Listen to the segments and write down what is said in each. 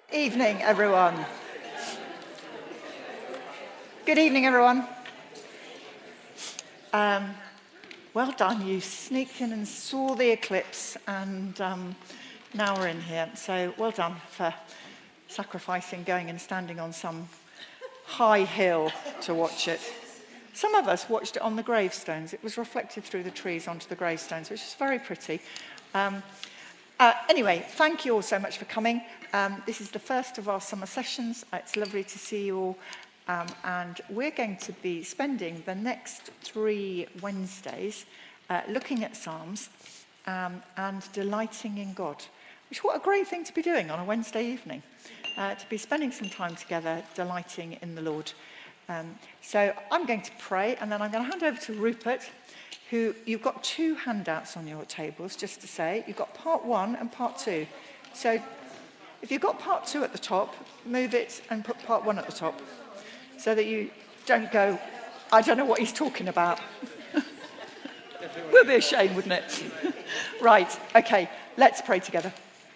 Evening, everyone. Good evening, everyone. Well done. You sneaked in and saw the eclipse, and now we're in here. So well done for sacrificing, going and standing on some high hill to watch it. Some of us watched it on the gravestones. It was reflected through the trees onto the gravestones, which is very pretty. Anyway, thank you all so much for coming. This is the first of our summer sessions. It's lovely to see you all. And we're going to be spending the next 3 Wednesdays looking at Psalms and delighting in God. Which, what a great thing to be doing on a Wednesday evening. To be spending some time together, delighting in the Lord. So I'm going to pray, and then I'm going to hand over to Rupert, who you've got 2 handouts on your tables, just to say. You've got part 1 and part 2. So if you've got part 2 at the top, move it and put part 1 at the top, so that you don't go, I don't know what he's talking about. Would be a shame, wouldn't it? Right, okay, let's pray together.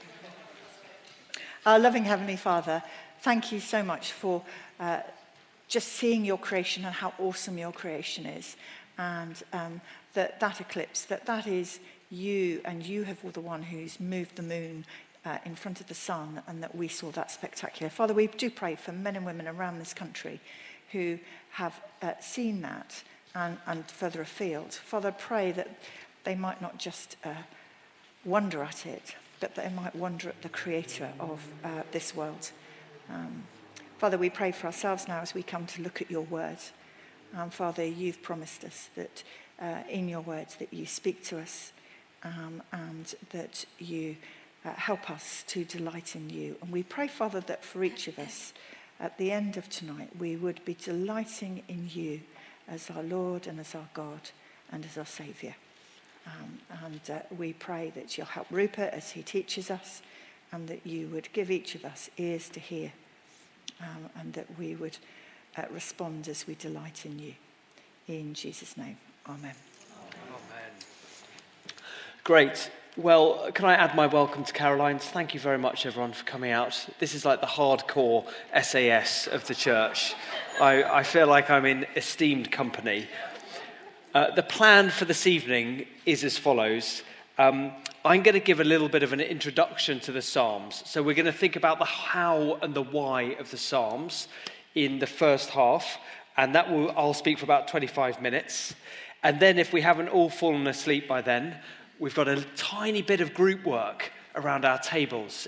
Our loving Heavenly Father, thank you so much for just seeing your creation and how awesome your creation is. And that eclipse, that is you, and you have the one who's moved the moon in front of the sun, and that we saw that spectacular. Father, we do pray for men and women around this country who have seen that and further afield. Father, I pray that they might not just wonder at it, but they might wonder at the creator of this world. Father, we pray for ourselves now as we come to look at your word. Father, you've promised us that in your words that you speak to us and that you help us to delight in you. And we pray, Father, that for each of us at the end of tonight, we would be delighting in you as our Lord and as our God and as our Saviour. We pray that you'll help Rupert as he teaches us, and that you would give each of us ears to hear, and that we would respond as we delight in you. In Jesus' name, amen. Amen. Great. Well, can I add my welcome to Caroline's? Thank you very much, everyone, for coming out. This is like the hardcore SAS of the church. I feel like I'm in esteemed company. The plan for this evening is as follows. I'm going to give a little bit of an introduction to the Psalms. So we're going to think about the how and the why of the Psalms in the first half, and I'll speak for about 25 minutes. And then if we haven't all fallen asleep by then, we've got a tiny bit of group work around our tables.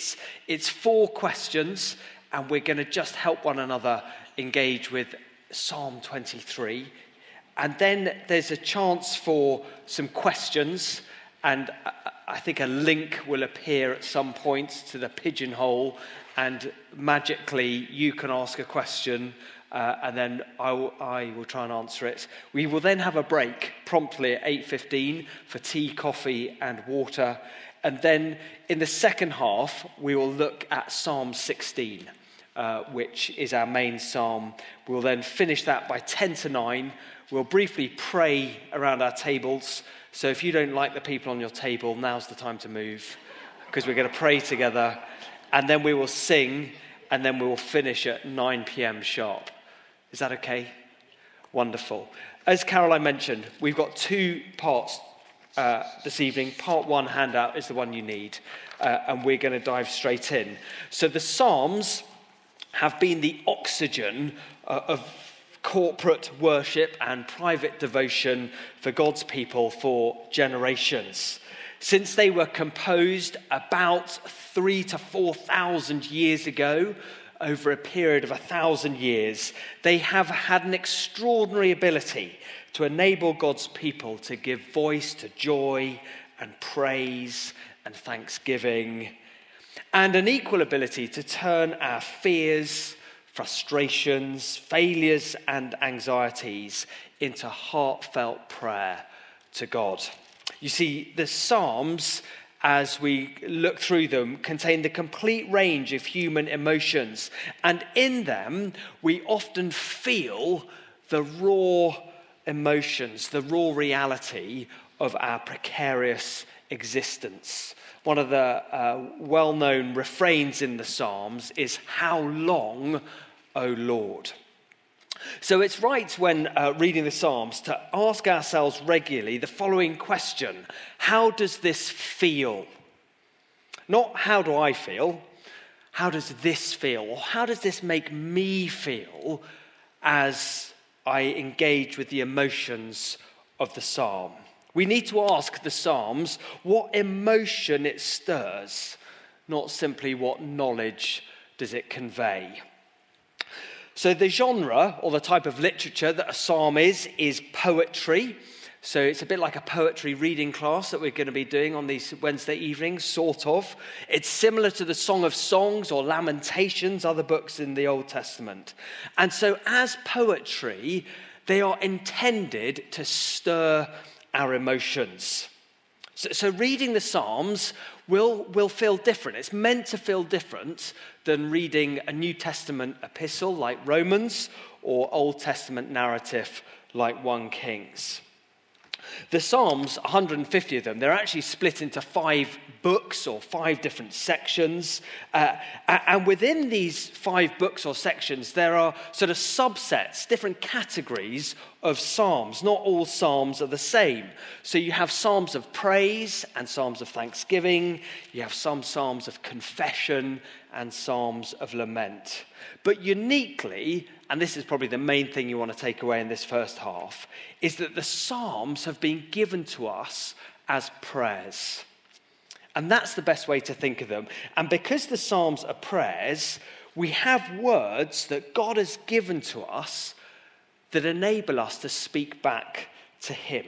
It's 4 questions, and we're going to just help one another engage with Psalm 23. And then there's a chance for some questions, and I think a link will appear at some point to the Pigeonhole, and magically you can ask a question, and then I will try and answer it. We will then have a break promptly at 8:15 for tea, coffee and water. And then in the second half, we will look at Psalm 16, which is our main psalm. We'll then finish that by 10 to 9. We'll briefly pray around our tables. So if you don't like the people on your table, now's the time to move, because we're going to pray together. And then we will sing, and then we will finish at 9 p.m. sharp. Is that okay? Wonderful. As Caroline mentioned, we've got 2 parts this evening. Part 1 handout is the one you need, and we're going to dive straight in. So the Psalms have been the oxygen of corporate worship and private devotion for God's people for generations. Since they were composed about 3,000 to 4,000 years ago, over a period of 1,000 years, they have had an extraordinary ability to enable God's people to give voice to joy and praise and thanksgiving, and an equal ability to turn our fears, frustrations, failures and anxieties into heartfelt prayer to God. You see, the Psalms, as we look through them, contain the complete range of human emotions. And in them, we often feel the raw emotions, the raw reality of our precarious existence. One of the well-known refrains in the Psalms is, "How long, O Lord?" So it's right when reading the Psalms to ask ourselves regularly the following question: how does this feel? Not how do I feel? How does this feel? Or how does this make me feel as I engage with the emotions of the Psalm? We need to ask the Psalms what emotion it stirs, not simply what knowledge does it convey. So the genre, or the type of literature that a psalm is poetry. So it's a bit like a poetry reading class that we're going to be doing on these Wednesday evenings, sort of. It's similar to the Song of Songs or Lamentations, other books in the Old Testament. And so as poetry, they are intended to stir our emotions. So reading the Psalms will feel different. It's meant to feel different than reading a New Testament epistle like Romans or Old Testament narrative like 1 Kings. The Psalms, 150 of them, they're actually split into 5 books or 5 different sections. And within these 5 books or sections, there are sort of subsets, different categories of psalms. Not all psalms are the same. So you have psalms of praise and psalms of thanksgiving. You have some psalms of confession and psalms of lament. But uniquely, and this is probably the main thing you want to take away in this first half, is that the Psalms have been given to us as prayers. And that's the best way to think of them. And because the Psalms are prayers, we have words that God has given to us that enable us to speak back to him.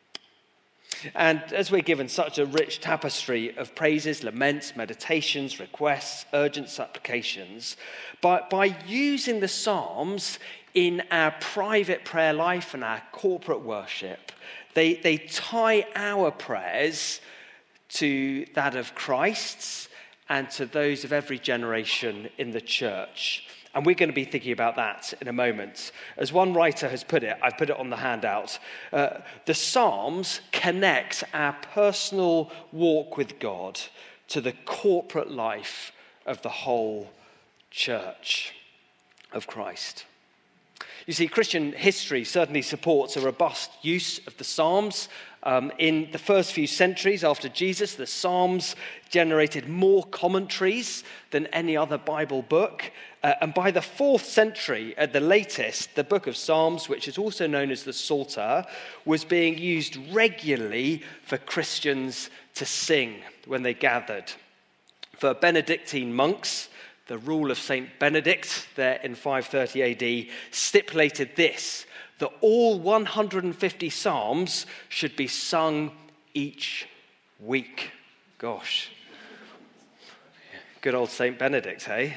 And as we're given such a rich tapestry of praises, laments, meditations, requests, urgent supplications, by using the Psalms in our private prayer life and our corporate worship, they tie our prayers to that of Christ's and to those of every generation in the church. And we're going to be thinking about that in a moment. As one writer has put it, I've put it on the handout, the Psalms connect our personal walk with God to the corporate life of the whole church of Christ. You see, Christian history certainly supports a robust use of the Psalms. In the first few centuries after Jesus, the Psalms generated more commentaries than any other Bible book. And by the 4th century, at the latest, the book of Psalms, which is also known as the Psalter, was being used regularly for Christians to sing when they gathered. For Benedictine monks, the rule of St. Benedict there in 530 AD stipulated this, that all 150 psalms should be sung each week. Gosh. Good old St. Benedict, hey?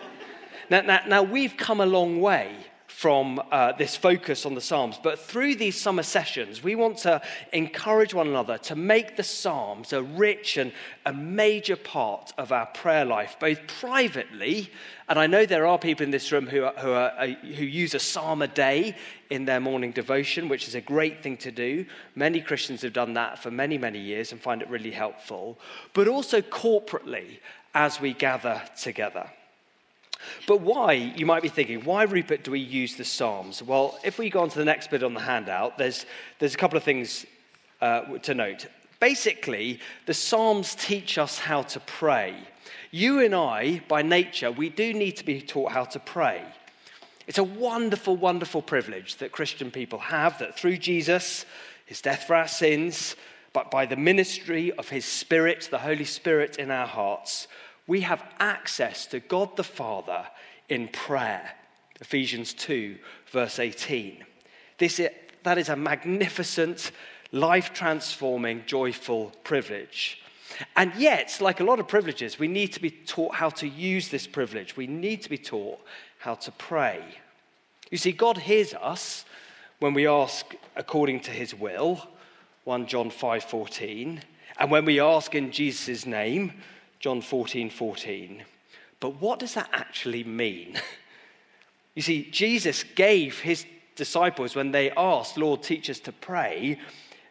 Now we've come a long way from this focus on the Psalms, but through these summer sessions, we want to encourage one another to make the Psalms a rich and a major part of our prayer life, both privately, and I know there are people in this room who use a psalm a day in their morning devotion, which is a great thing to do. Many Christians have done that for many, many years and find it really helpful, but also corporately as we gather together. But why, you might be thinking, why, Rupert, do we use the Psalms? Well, if we go on to the next bit on the handout, there's a couple of things to note. Basically, the Psalms teach us how to pray. You and I, by nature, we do need to be taught how to pray. It's a wonderful, wonderful privilege that Christian people have, that through Jesus, his death for our sins, but by the ministry of his Spirit, the Holy Spirit in our hearts, we have access to God the Father in prayer. Ephesians 2, verse 18. That is a magnificent, life-transforming, joyful privilege. And yet, like a lot of privileges, we need to be taught how to use this privilege. We need to be taught how to pray. You see, God hears us when we ask according to his will, 1 John 5:14, and when we ask in Jesus' name, John 14:14. But what does that actually mean? You see, Jesus gave his disciples, when they asked, Lord, teach us to pray,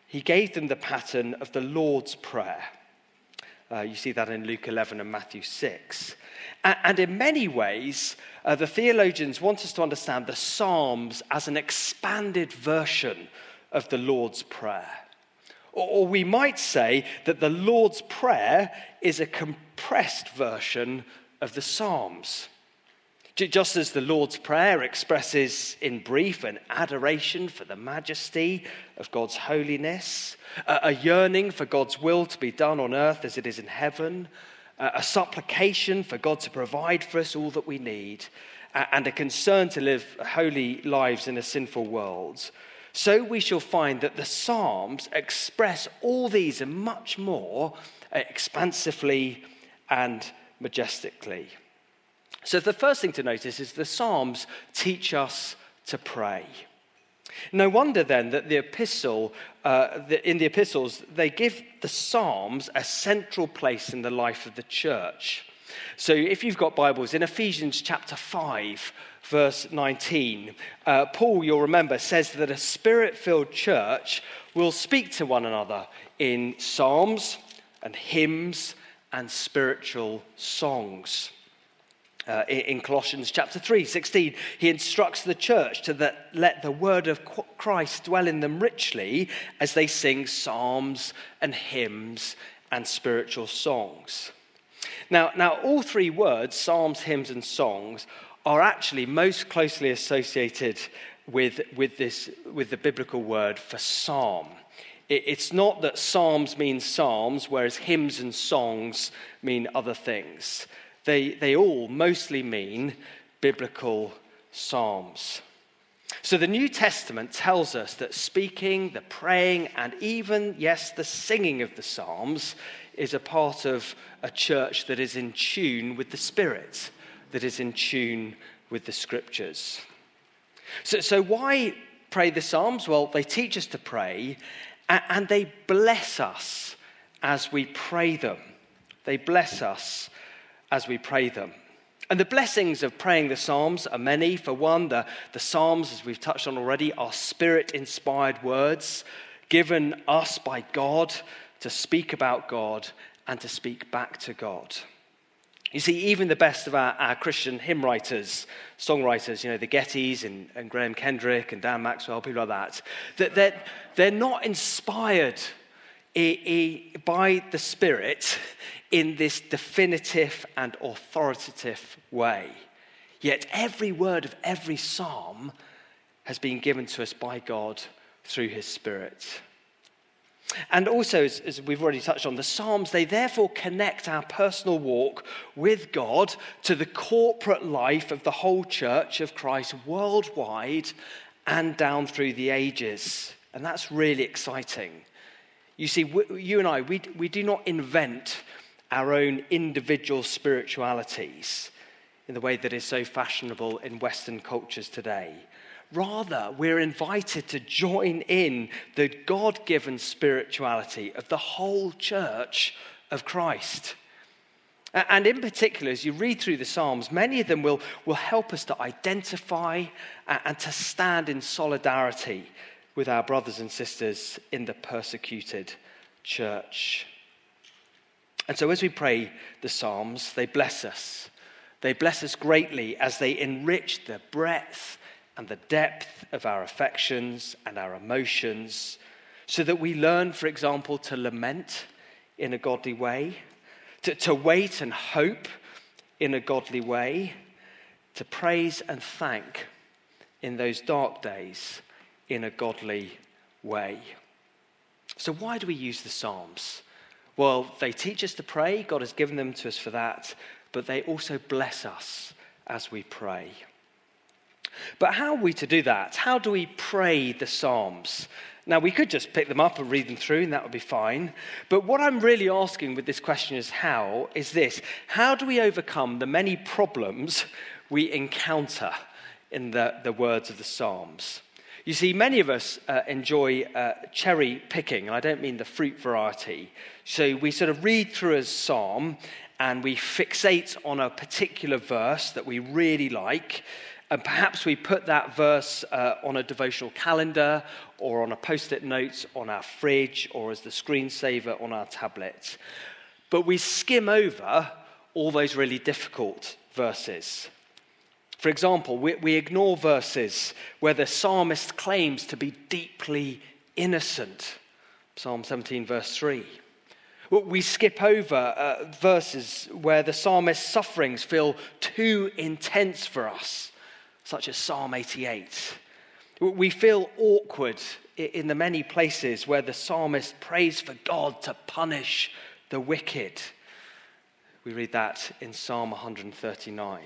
He gave them the pattern of the Lord's Prayer. You see that in Luke 11 and Matthew 6. And in many ways, the theologians want us to understand the Psalms as an expanded version of the Lord's Prayer. Or we might say that the Lord's Prayer is a compressed version of the Psalms. Just as the Lord's Prayer expresses in brief an adoration for the majesty of God's holiness, a yearning for God's will to be done on earth as it is in heaven, a supplication for God to provide for us all that we need, and a concern to live holy lives in a sinful world, so we shall find that the Psalms express all these and much more expansively and majestically. So the first thing to notice is the Psalms teach us to pray. No wonder then that in the epistles, they give the Psalms a central place in the life of the church. So if you've got Bibles, in Ephesians chapter 5, verse 19, Paul, you'll remember, says that a spirit-filled church will speak to one another in psalms and hymns and spiritual songs. In Colossians chapter 3, 16, he instructs the church to let the word of Christ dwell in them richly as they sing psalms and hymns and spiritual songs. Now, all three words, psalms, hymns, and songs, are actually most closely associated with the biblical word for psalm. It's not that psalms mean psalms, whereas hymns and songs mean other things. They all mostly mean biblical psalms. So the New Testament tells us that speaking, the praying, and even, yes, the singing of the psalms is a part of a church that is in tune with the Spirit, that is in tune with the Scriptures. So why pray the psalms? Well, they teach us to pray, and they bless us as we pray them. They bless us as we pray them. And the blessings of praying the psalms are many. For one, the psalms, as we've touched on already, are Spirit-inspired words given us by God to speak about God and to speak back to God. You see, even the best of our Christian hymn writers, songwriters, the Gettys and Graham Kendrick and Dan Maxwell, people like that they're not inspired by the Spirit in this definitive and authoritative way. Yet every word of every psalm has been given to us by God through his Spirit. And also, as we've already touched on, the Psalms, they therefore connect our personal walk with God to the corporate life of the whole church of Christ worldwide and down through the ages. And that's really exciting. You see, you and I, we do not invent our own individual spiritualities in the way that is so fashionable in Western cultures today. Rather, we're invited to join in the God-given spirituality of the whole church of Christ. And in particular, as you read through the Psalms, many of them will help us to identify and to stand in solidarity with our brothers and sisters in the persecuted church. And so as we pray the Psalms, they bless us. They bless us greatly as they enrich the breadth and the depth of our affections and our emotions, so that we learn, for example, to lament in a godly way, to wait and hope in a godly way, to praise and thank in those dark days in a godly way. So why do we use the Psalms? Well, they teach us to pray. God has given them to us for that, but they also bless us as we pray. But how are we to do that? How do we pray the Psalms? Now, we could just pick them up and read them through, and that would be fine. But what I'm really asking with this question is this. How do we overcome the many problems we encounter in the words of the Psalms? You see, many of us enjoy cherry picking, and I don't mean the fruit variety. So we sort of read through a psalm, and we fixate on a particular verse that we really like, and perhaps we put that verse on a devotional calendar or on a post-it note on our fridge or as the screensaver on our tablet. But we skim over all those really difficult verses. For example, we ignore verses where the psalmist claims to be deeply innocent. Psalm 17, verse 3. We skip over verses where the psalmist's sufferings feel too intense for us, such as Psalm 88. We feel awkward in the many places where the psalmist prays for God to punish the wicked. We read that in Psalm 139.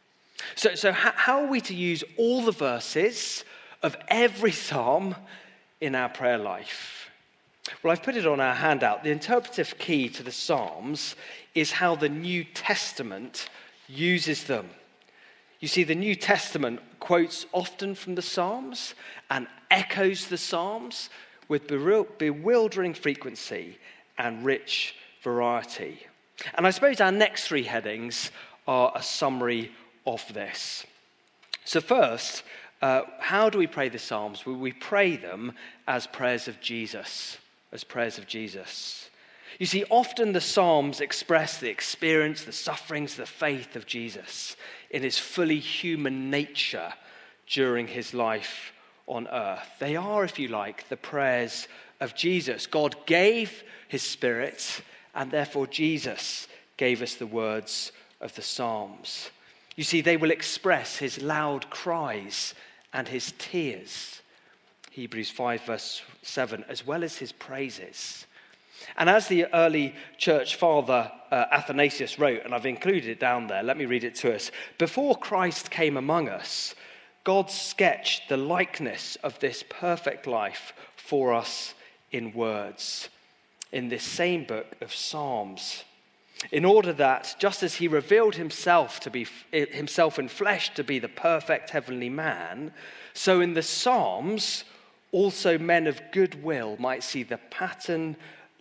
So how are we to use all the verses of every psalm in our prayer life? Well, I've put it on our handout. The interpretive key to the Psalms is how the New Testament uses them. You see, the New Testament quotes often from the Psalms and echoes the Psalms with bewildering frequency and rich variety. And I suppose our next three headings are a summary of this. So first, how do we pray the Psalms? Well, we pray them as prayers of Jesus. As prayers of Jesus. You see, often the Psalms express the experience, the sufferings, the faith of Jesus in his fully human nature during his life on earth. They are, if you like, the prayers of Jesus. God gave his Spirit, and therefore Jesus gave us the words of the Psalms. You see, they will express his loud cries and his tears. Hebrews 5 verse 7, as well as his praises. And as the early church father Athanasius wrote, and I've included it down there, let me read it to us. Before Christ came among us, God sketched the likeness of this perfect life for us in words, in this same book of Psalms, in order that, just as he revealed himself to be himself in flesh to be the perfect heavenly man, so in the Psalms also men of good will might see the pattern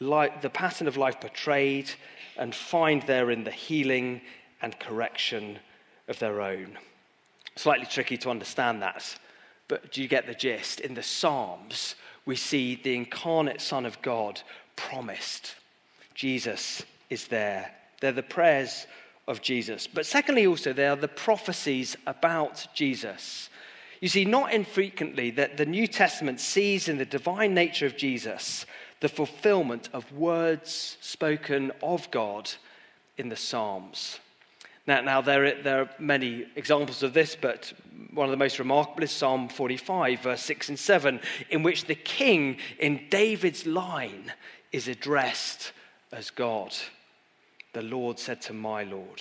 of life portrayed and find therein the healing and correction of their own. Slightly tricky to understand that, but do you get the gist? In the Psalms, we see the incarnate Son of God promised. Jesus is there. They're the prayers of Jesus. But secondly, also, they are the prophecies about Jesus. You see, not infrequently that the New Testament sees in the divine nature of Jesus the fulfillment of words spoken of God in the Psalms. Now there are many examples of this, but one of the most remarkable is Psalm 45, verse 6 and 7, in which the king in David's line is addressed as God. The Lord said to my Lord.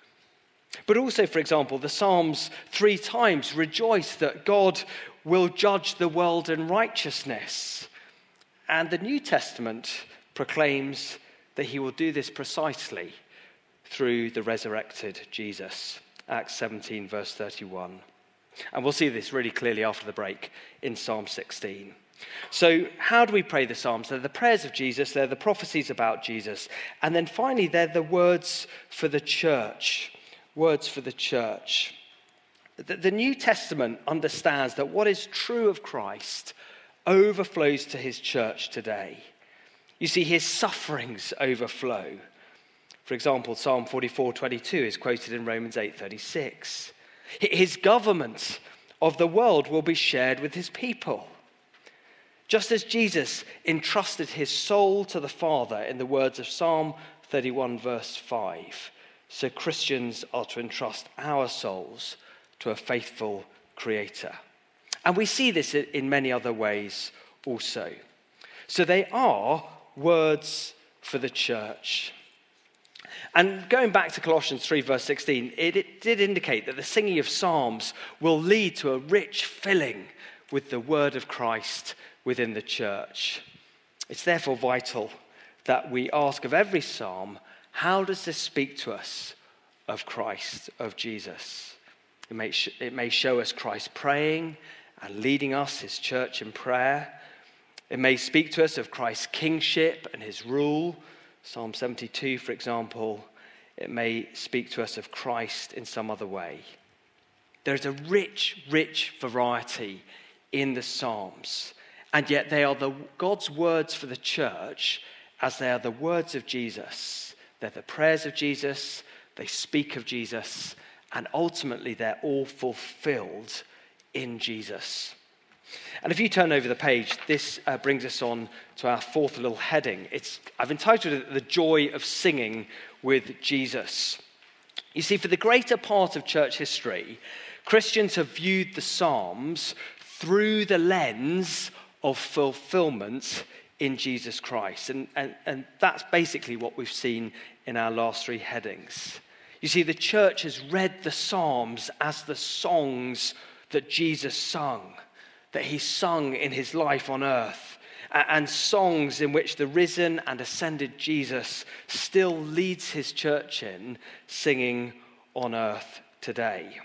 But also, for example, the Psalms 3 times rejoice that God will judge the world in righteousness. And the New Testament proclaims that he will do this precisely through the resurrected Jesus. Acts 17, verse 31. And we'll see this really clearly after the break in Psalm 16. So how do we pray the Psalms? They're the prayers of Jesus, they're the prophecies about Jesus, and then finally they're the words for the church. Words for the church. The New Testament understands that what is true of Christ overflows to his church today. You see, his sufferings overflow. For example, Psalm 44:22 is quoted in Romans 8:36. His government of the world will be shared with his people. Just as Jesus entrusted his soul to the Father in the words of Psalm 31, verse 5, so Christians are to entrust our souls to a faithful Creator. And we see this in many other ways also. So they are words for the church. And going back to Colossians 3, verse 16, it did indicate that the singing of psalms will lead to a rich filling with the word of Christ within the church. It's therefore vital that we ask of every psalm, how does this speak to us of Christ, of Jesus? It may show us Christ praying and leading us, his church, in prayer. It may speak to us of Christ's kingship and his rule, Psalm 72, for example. It may speak to us of Christ in some other way. There's a rich, rich variety in the Psalms, and yet they are God's words for the church as they are the words of Jesus. They're the prayers of Jesus, they speak of Jesus, and ultimately they're all fulfilled in Jesus. And if you turn over the page, this brings us on to our fourth little heading. I've entitled it The Joy of Singing with Jesus. You see, for the greater part of church history, Christians have viewed the Psalms through the lens of fulfillment in Jesus Christ. And that's basically what we've seen in our last three headings. You see, the church has read the Psalms as the songs that Jesus sung, that he sung in his life on earth, and songs in which the risen and ascended Jesus still leads his church in singing on earth today.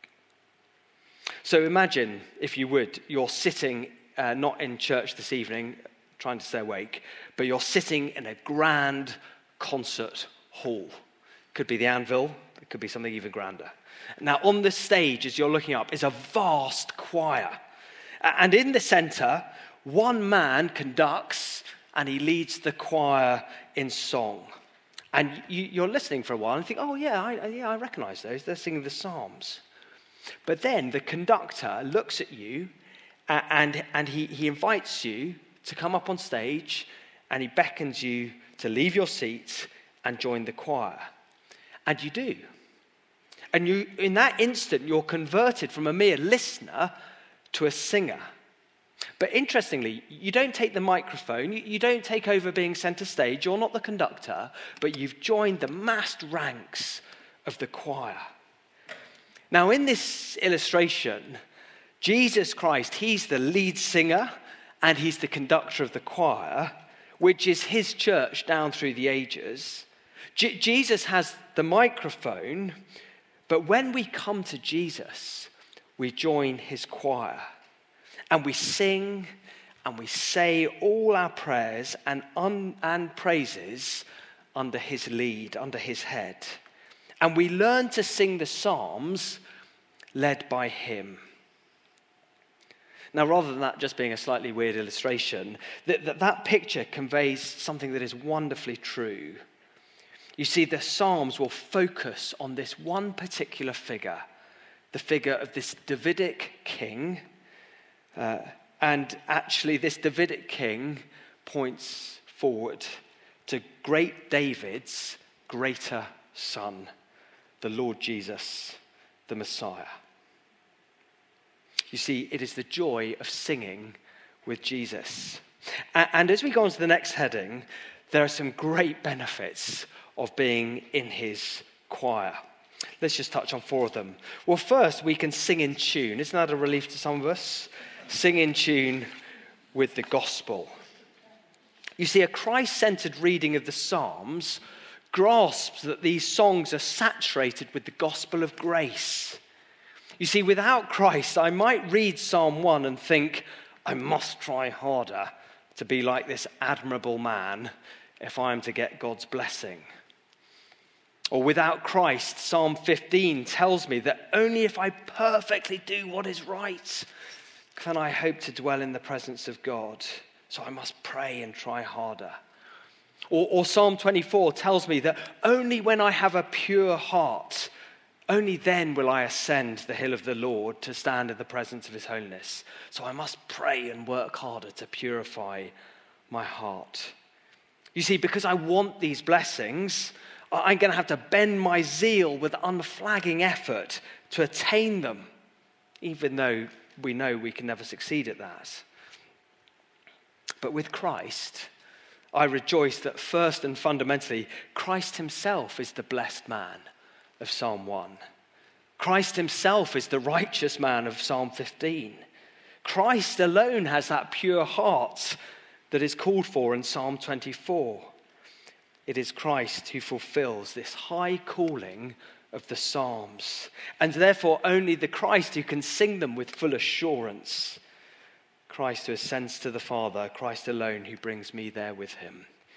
So imagine, if you would, you're sitting not in church this evening, trying to stay awake, but you're sitting in a grand concert hall. Could be the Anvil, it could be something even grander. Now, on the stage, as you're looking up, is a vast choir. And in the center, one man conducts and he leads the choir in song. And you're listening for a while and think, oh yeah, I recognize those. They're singing the Psalms. But then the conductor looks at you and he invites you to come up on stage, and he beckons you to leave your seat and join the choir. And you do. And in that instant, you're converted from a mere listener to a singer. But interestingly, you don't take the microphone, you don't take over being center stage, you're not the conductor, but you've joined the massed ranks of the choir. Now, in this illustration, Jesus Christ, he's the lead singer and he's the conductor of the choir, which is his church down through the ages. Jesus has the microphone, but when we come to Jesus, we join his choir and we sing and we say all our prayers and praises under his lead, under his head. And we learn to sing the Psalms led by him. Now, rather than that just being a slightly weird illustration, that picture conveys something that is wonderfully true. You see, the Psalms will focus on this one particular figure, the figure of this Davidic king. And actually, this Davidic king points forward to great David's greater son, the Lord Jesus, the Messiah. You see, it is the joy of singing with Jesus. And as we go on to the next heading, there are some great benefits of being in his choir. Let's just touch on four of them. Well, first, we can sing in tune. Isn't that a relief to some of us? Sing in tune with the gospel. You see, a Christ-centered reading of the Psalms grasps that these songs are saturated with the gospel of grace. You see, without Christ, I might read Psalm 1 and think, I must try harder to be like this admirable man if I am to get God's blessing. Or without Christ, Psalm 15 tells me that only if I perfectly do what is right can I hope to dwell in the presence of God. So I must pray and try harder. Or Psalm 24 tells me that only when I have a pure heart, only then will I ascend the hill of the Lord to stand in the presence of his holiness. So I must pray and work harder to purify my heart. You see, because I want these blessings, I'm going to have to bend my zeal with unflagging effort to attain them, even though we know we can never succeed at that. But with Christ, I rejoice that first and fundamentally, Christ himself is the blessed man of Psalm 1. Christ himself is the righteous man of Psalm 15. Christ alone has that pure heart that is called for in Psalm 24. It is Christ who fulfills this high calling of the Psalms, and therefore only the Christ who can sing them with full assurance. Christ who ascends to the Father, Christ alone who brings me there with him.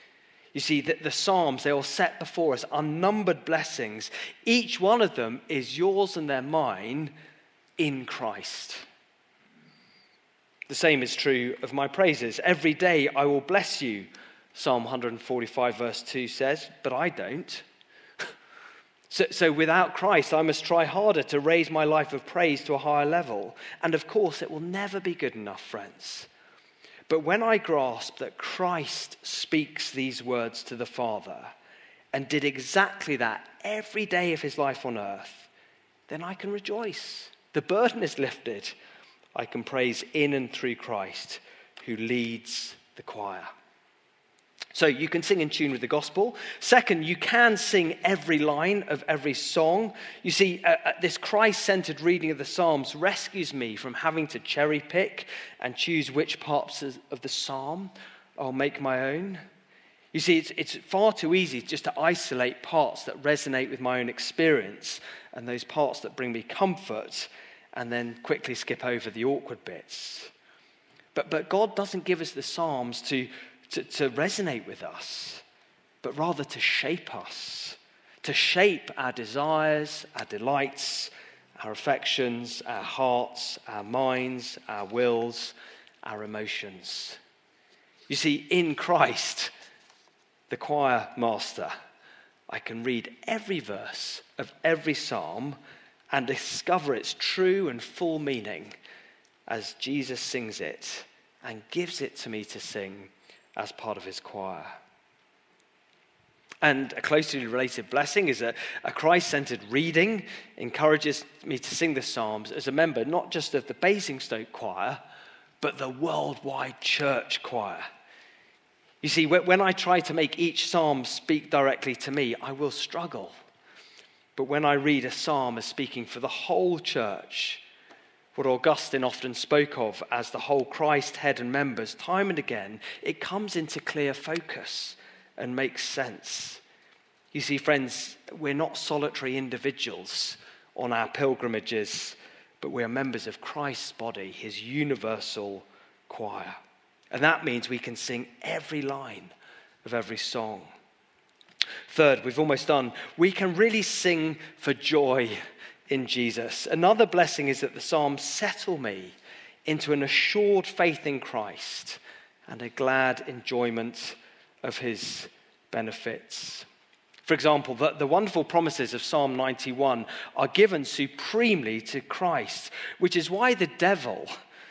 You see, that the Psalms, they all set before us unnumbered blessings. Each one of them is yours and they're mine in Christ. The same is true of my praises. Every day I will bless you, Psalm 145 verse 2 says, but I don't. So without Christ, I must try harder to raise my life of praise to a higher level. And of course, it will never be good enough, friends. But when I grasp that Christ speaks these words to the Father and did exactly that every day of his life on earth, then I can rejoice. The burden is lifted. I can praise in and through Christ who leads the choir. So you can sing in tune with the gospel. Second, you can sing every line of every song. You see, this Christ-centered reading of the Psalms rescues me from having to cherry pick and choose which parts of the psalm I'll make my own. You see, it's far too easy just to isolate parts that resonate with my own experience and those parts that bring me comfort and then quickly skip over the awkward bits. But God doesn't give us the Psalms to resonate with us, but rather to shape us, to shape our desires, our delights, our affections, our hearts, our minds, our wills, our emotions. You see, in Christ, the choir master, I can read every verse of every psalm and discover its true and full meaning as Jesus sings it and gives it to me to sing as part of his choir. And a closely related blessing is a Christ-centered reading encourages me to sing the Psalms as a member not just of the Basingstoke choir, but the worldwide church choir. You see, when I try to make each psalm speak directly to me, I will struggle. But when I read a psalm as speaking for the whole church, what Augustine often spoke of as the whole Christ head and members, time and again, it comes into clear focus and makes sense. You see, friends, we're not solitary individuals on our pilgrimages, but we're members of Christ's body, his universal choir. And that means we can sing every line of every song. Third, we've almost done, we can really sing for joy in Jesus. Another blessing is that the Psalms settle me into an assured faith in Christ and a glad enjoyment of his benefits. For example, the wonderful promises of Psalm 91 are given supremely to Christ, which is why the devil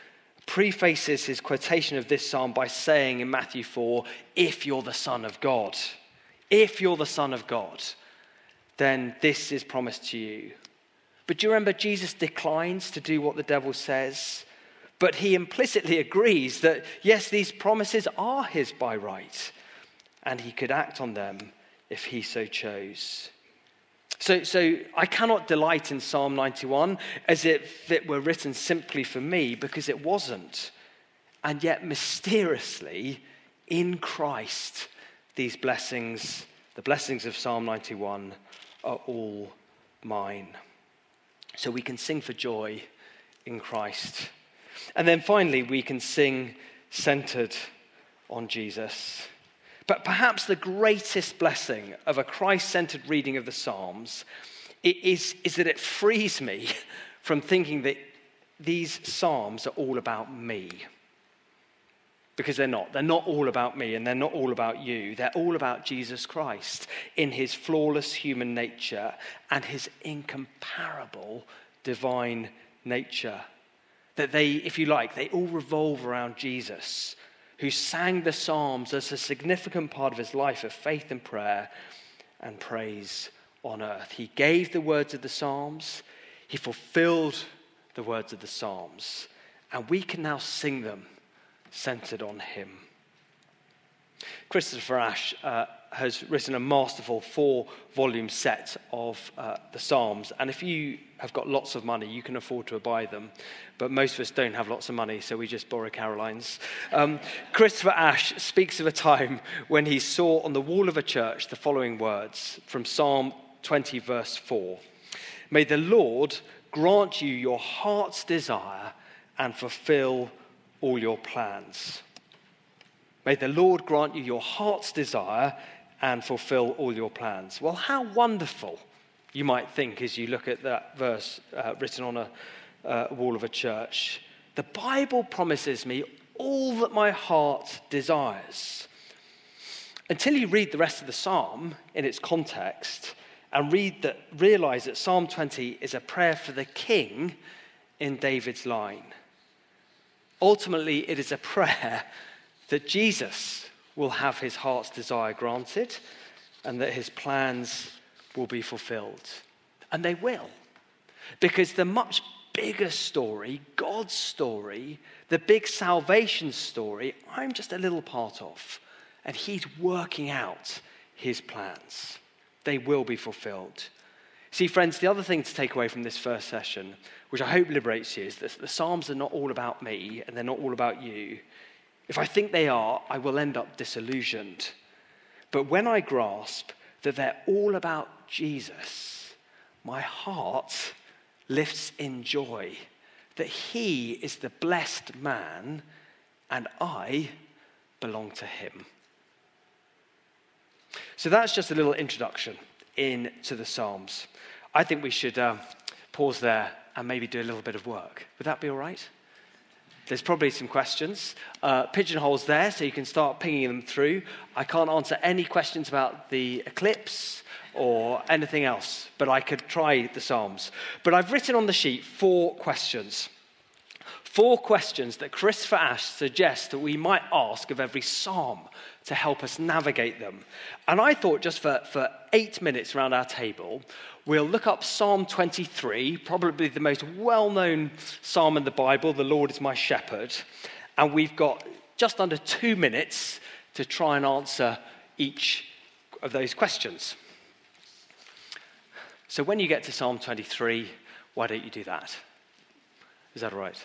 prefaces his quotation of this psalm by saying in Matthew 4, if you're the Son of God, if you're the Son of God, then this is promised to you. But do you remember Jesus declines to do what the devil says? But he implicitly agrees that, yes, these promises are his by right, and he could act on them if he so chose. So I cannot delight in Psalm 91 as if it were written simply for me, because it wasn't. And yet mysteriously, in Christ, these blessings, the blessings of Psalm 91, are all mine. So we can sing for joy in Christ. And then finally, we can sing centered on Jesus. But perhaps the greatest blessing of a Christ-centered reading of the Psalms is that it frees me from thinking that these Psalms are all about me. Because they're not. They're not all about me, and they're not all about you. They're all about Jesus Christ in his flawless human nature and his incomparable divine nature. That they, if you like, they all revolve around Jesus, who sang the Psalms as a significant part of his life of faith and prayer and praise on earth. He gave the words of the Psalms. He fulfilled the words of the Psalms. And we can now sing them centered on him. Christopher Ash has written a masterful 4-volume set of the Psalms. And if you have got lots of money, you can afford to buy them. But most of us don't have lots of money, so we just borrow Caroline's. Christopher Ash speaks of a time when he saw on the wall of a church the following words from Psalm 20, verse 4. May the Lord grant you your heart's desire and fulfill all your plans. May the Lord grant you your heart's desire and fulfill all your plans. Well, how wonderful, you might think, as you look at that verse written on a wall of a church. The Bible promises me all that my heart desires. Until you read the rest of the psalm in its context and realize that Psalm 20 is a prayer for the king in David's line. Ultimately, it is a prayer that Jesus will have his heart's desire granted and that his plans will be fulfilled. And they will. Because the much bigger story, God's story, the big salvation story, I'm just a little part of. And he's working out his plans. They will be fulfilled. See, friends, the other thing to take away from this first session, which I hope liberates you, is that the Psalms are not all about me and they're not all about you. If I think they are, I will end up disillusioned. But when I grasp that they're all about Jesus, my heart lifts in joy that he is the blessed man and I belong to him. So that's just a little introduction into the Psalms. I think we should pause there and maybe do a little bit of work. Would that be all right? There's probably some questions. Pigeonholes there, so you can start pinging them through. I can't answer any questions about the eclipse or anything else, but I could try the Psalms. But I've written on the sheet 4 questions. 4 questions that Christopher Ash suggests that we might ask of every psalm to help us navigate them. And I thought just for 8 minutes around our table, we'll look up Psalm 23, probably the most well-known psalm in the Bible, the Lord is my shepherd. And we've got just under 2 minutes to try and answer each of those questions. So when you get to Psalm 23, why don't you do that? Is that all right?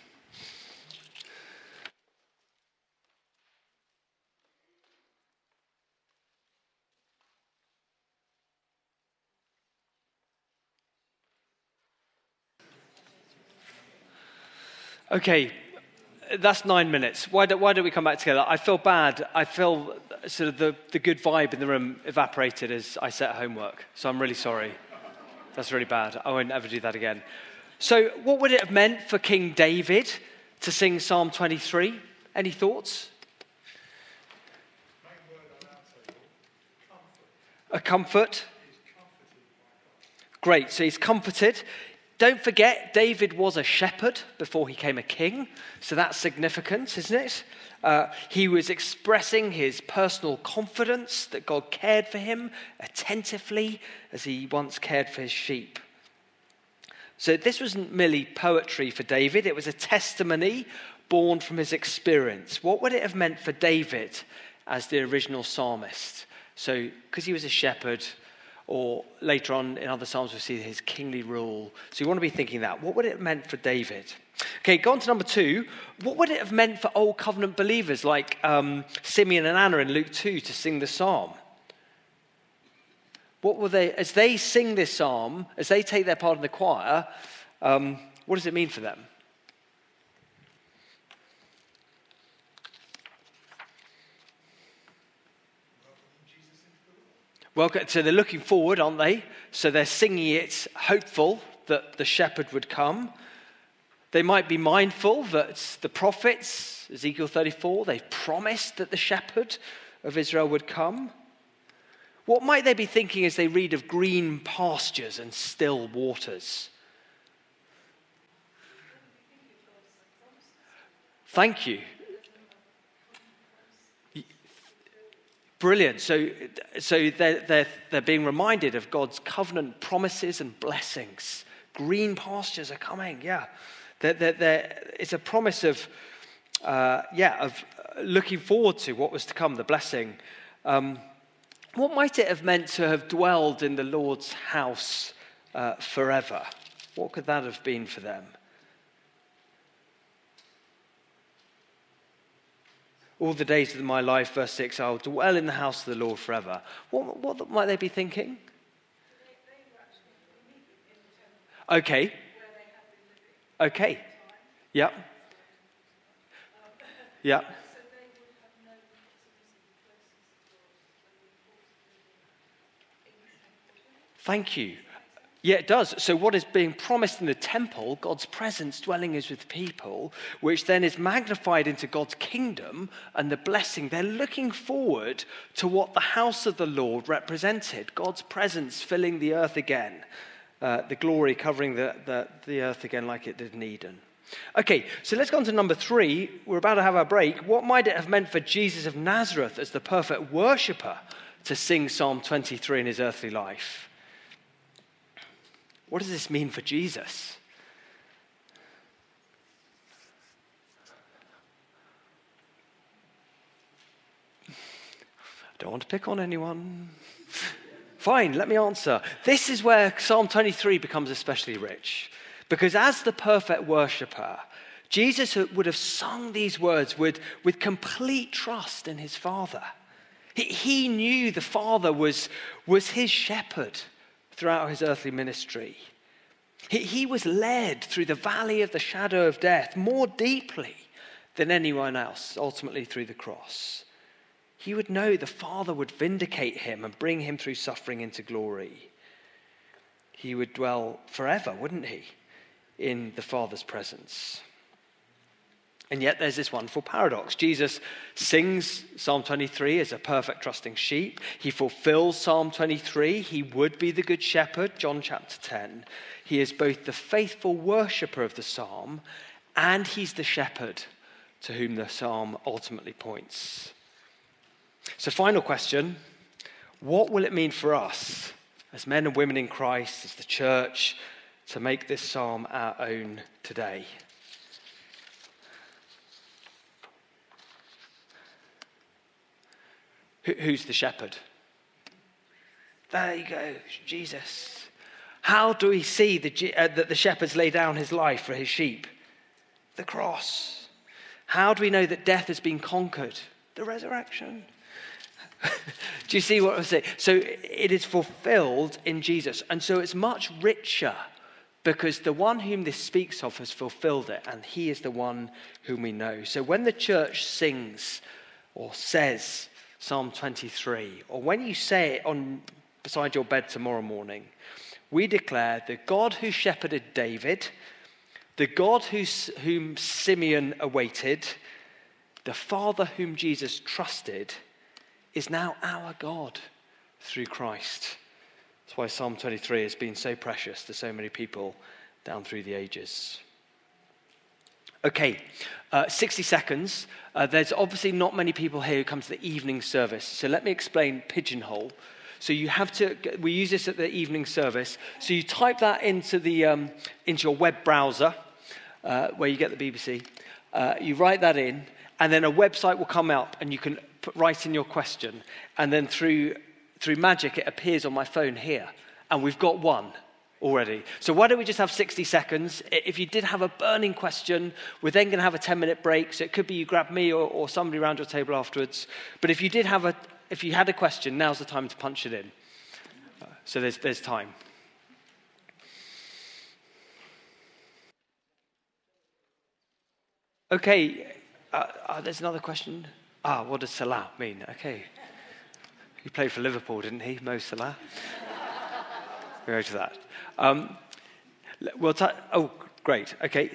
Okay, that's 9 minutes. Why don't we come back together? I feel bad. I feel sort of the good vibe in the room evaporated as I set homework. So I'm really sorry. That's really bad. I won't ever do that again. So what would it have meant for King David to sing Psalm 23? Any thoughts? A comfort. Great, so he's comforted. Don't forget, David was a shepherd before he became a king, so that's significant, isn't it? He was expressing his personal confidence that God cared for him attentively as he once cared for his sheep. So this wasn't merely poetry for David, it was a testimony born from his experience. What would it have meant for David as the original psalmist? So, because he was a shepherd, or later on in other Psalms, we see his kingly rule. So you want to be thinking that. What would it have meant for David? Okay, go on to number 2. What would it have meant for Old Covenant believers like Simeon and Anna in Luke 2 to sing the psalm? What will they, as they sing this psalm, as they take their part in the choir, what does it mean for them? Well, so they're looking forward, aren't they? So they're singing it hopeful that the shepherd would come. They might be mindful that the prophets, Ezekiel 34, they've promised that the shepherd of Israel would come. What might they be thinking as they read of green pastures and still waters? Thank you. Brilliant. So they're being reminded of God's covenant promises and blessings. Green pastures are coming. Yeah, it's a promise of looking forward to what was to come, the blessing. What might it have meant to have dwelled in the Lord's house forever? What could that have been for them? All the days of my life, verse 6, I'll dwell in the house of the Lord forever. What might they be thinking? Okay. Yeah. Yeah. Thank you. Yeah, it does. So what is being promised in the temple, God's presence dwelling is with people, which then is magnified into God's kingdom and the blessing. They're looking forward to what the house of the Lord represented, God's presence filling the earth again, the glory covering the earth again like it did in Eden. Okay, so let's go on to number 3. We're about to have our break. What might it have meant for Jesus of Nazareth as the perfect worshipper to sing Psalm 23 in his earthly life? What does this mean for Jesus? I don't want to pick on anyone. Fine, let me answer. This is where Psalm 23 becomes especially rich. Because as the perfect worshipper, Jesus would have sung these words with complete trust in his Father. He knew the Father was his shepherd throughout his earthly ministry. He was led through the valley of the shadow of death more deeply than anyone else, ultimately through the cross. He would know the Father would vindicate him and bring him through suffering into glory. He would dwell forever, wouldn't he, in the Father's presence. And yet there's this wonderful paradox. Jesus sings Psalm 23 as a perfect trusting sheep. He fulfills Psalm 23. He would be the good shepherd, John chapter 10. He is both the faithful worshipper of the psalm and he's the shepherd to whom the psalm ultimately points. So final question, what will it mean for us as men and women in Christ, as the church, to make this psalm our own today? Who's the shepherd? There you go, Jesus. How do we see that the shepherd's lay down his life for his sheep? The cross. How do we know that death has been conquered? The resurrection. Do you see what I'm saying? So it is fulfilled in Jesus. And so it's much richer because the one whom this speaks of has fulfilled it, and he is the one whom we know. So when the church sings or says Psalm 23, or when you say it beside your bed tomorrow morning, we declare the God who shepherded David, the God whom Simeon awaited, the Father whom Jesus trusted, is now our God through Christ. That's why Psalm 23 has been so precious to so many people down through the ages. Okay, 60 seconds. There's obviously not many people here who come to the evening service. So let me explain Pigeonhole. So we use this at the evening service. So you type that into your web browser, where you get the BBC. You write that in, and then a website will come up, and you can write in your question. And then through magic, it appears on my phone here. And we've got one already. So why don't we just have 60 seconds? If you did have a burning question, we're then going to have a 10-minute break. So it could be you grab me or somebody around your table afterwards. But if you had a question, now's the time to punch it in. So there's time. Okay, there's another question. What does Salah mean? Okay. He played for Liverpool, didn't he? Mo Salah. We'll go to that. Great. Okay.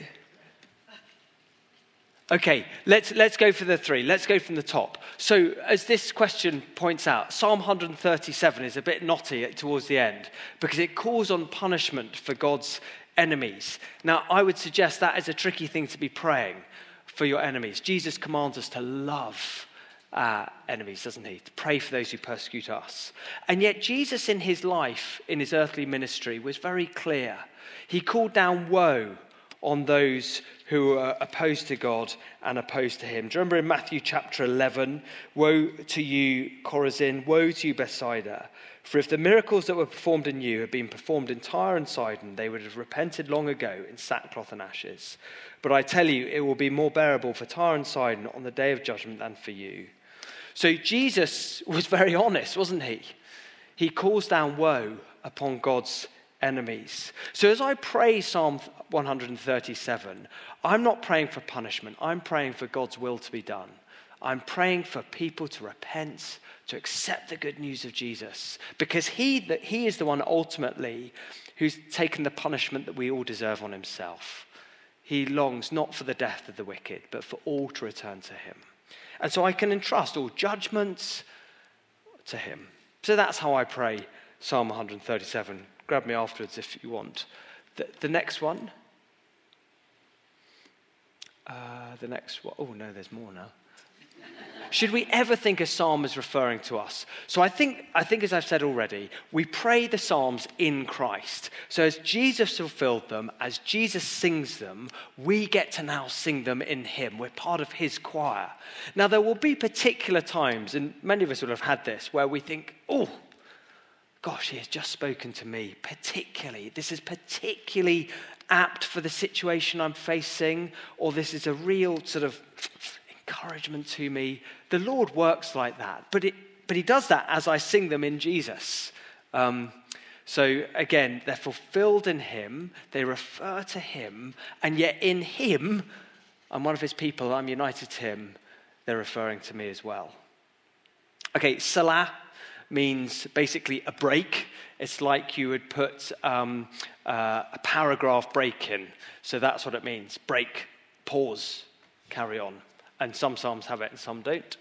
Okay, let's go for the 3. Let's go from the top. So as this question points out, Psalm 137 is a bit knotty towards the end because it calls on punishment for God's enemies. Now, I would suggest that is a tricky thing to be praying for your enemies. Jesus commands us to love our enemies, doesn't he? To pray for those who persecute us. And yet Jesus in his life, in his earthly ministry, was very clear. He called down woe on those who are opposed to God and opposed to him. Do you remember in Matthew chapter 11, woe to you, Chorazin, woe to you, Bethsaida. For if the miracles that were performed in you had been performed in Tyre and Sidon, they would have repented long ago in sackcloth and ashes. But I tell you, it will be more bearable for Tyre and Sidon on the day of judgment than for you. So Jesus was very honest, wasn't he? He calls down woe upon God's enemies. So as I pray Psalm 137, I'm not praying for punishment. I'm praying for God's will to be done. I'm praying for people to repent, to accept the good news of Jesus, because he is the one ultimately who's taken the punishment that we all deserve on himself. He longs not for the death of the wicked, but for all to return to him. And so I can entrust all judgments to him. So that's how I pray Psalm 137. Grab me afterwards if you want. The next one. Oh no, there's more now. Should we ever think a psalm is referring to us? So I think as I've said already, we pray the psalms in Christ. So as Jesus fulfilled them, as Jesus sings them, we get to now sing them in him. We're part of his choir. Now there will be particular times, and many of us will have had this, where we think, oh, gosh, he has just spoken to me particularly. This is particularly apt for the situation I'm facing, or this is a real sort of encouragement to me. The Lord works like that, but he does that as I sing them in Jesus. So again, they're fulfilled in him, they refer to him, and yet in him, I'm one of his people, I'm united to him, they're referring to me as well. Okay, Salah means basically a break. It's like you would put a paragraph break in. So that's what it means. Break, pause, carry on. And some psalms have it and some don't.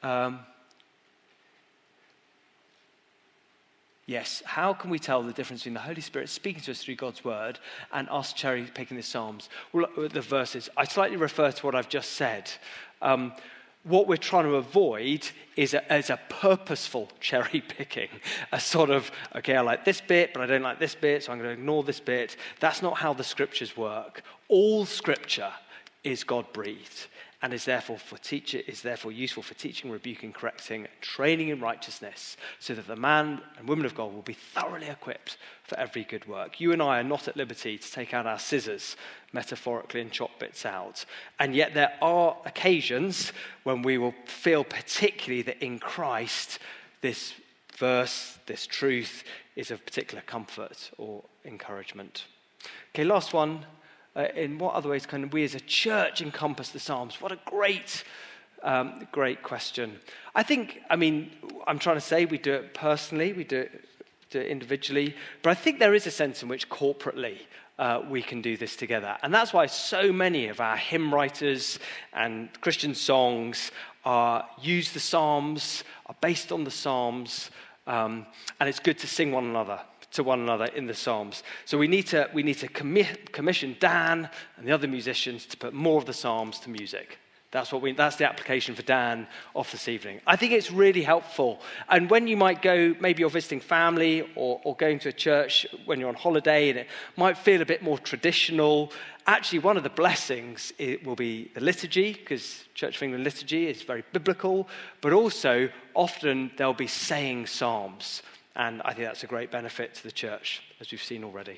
Yes, how can we tell the difference between the Holy Spirit speaking to us through God's word and us cherry picking the psalms? Well, the verses. I slightly refer to what I've just said. What we're trying to avoid is a purposeful cherry picking, a sort of, okay, I like this bit, but I don't like this bit, so I'm going to ignore this bit. That's not how the scriptures work. All scripture is God-breathed and is therefore useful for teaching, rebuking, correcting, training in righteousness, so that the man and woman of God will be thoroughly equipped for every good work. You and I are not at liberty to take out our scissors, metaphorically, and chop bits out. And yet there are occasions when we will feel particularly that in Christ, this verse, this truth, is of particular comfort or encouragement. Okay, last one. In what other ways can we as a church encompass the Psalms? What a great question. I'm trying to say we do it personally, we do it individually, but I think there is a sense in which corporately we can do this together. And that's why so many of our hymn writers and Christian songs use the Psalms, are based on the Psalms, and it's good to sing to one another in the Psalms. So we need to commission Dan and the other musicians to put more of the Psalms to music. That's the application for Dan off this evening. I think it's really helpful. And when you might go, maybe you're visiting family or going to a church when you're on holiday and it might feel a bit more traditional, actually one of the blessings will be the liturgy, because Church of England liturgy is very biblical, but also often they'll be saying psalms. And I think that's a great benefit to the church, as we've seen already.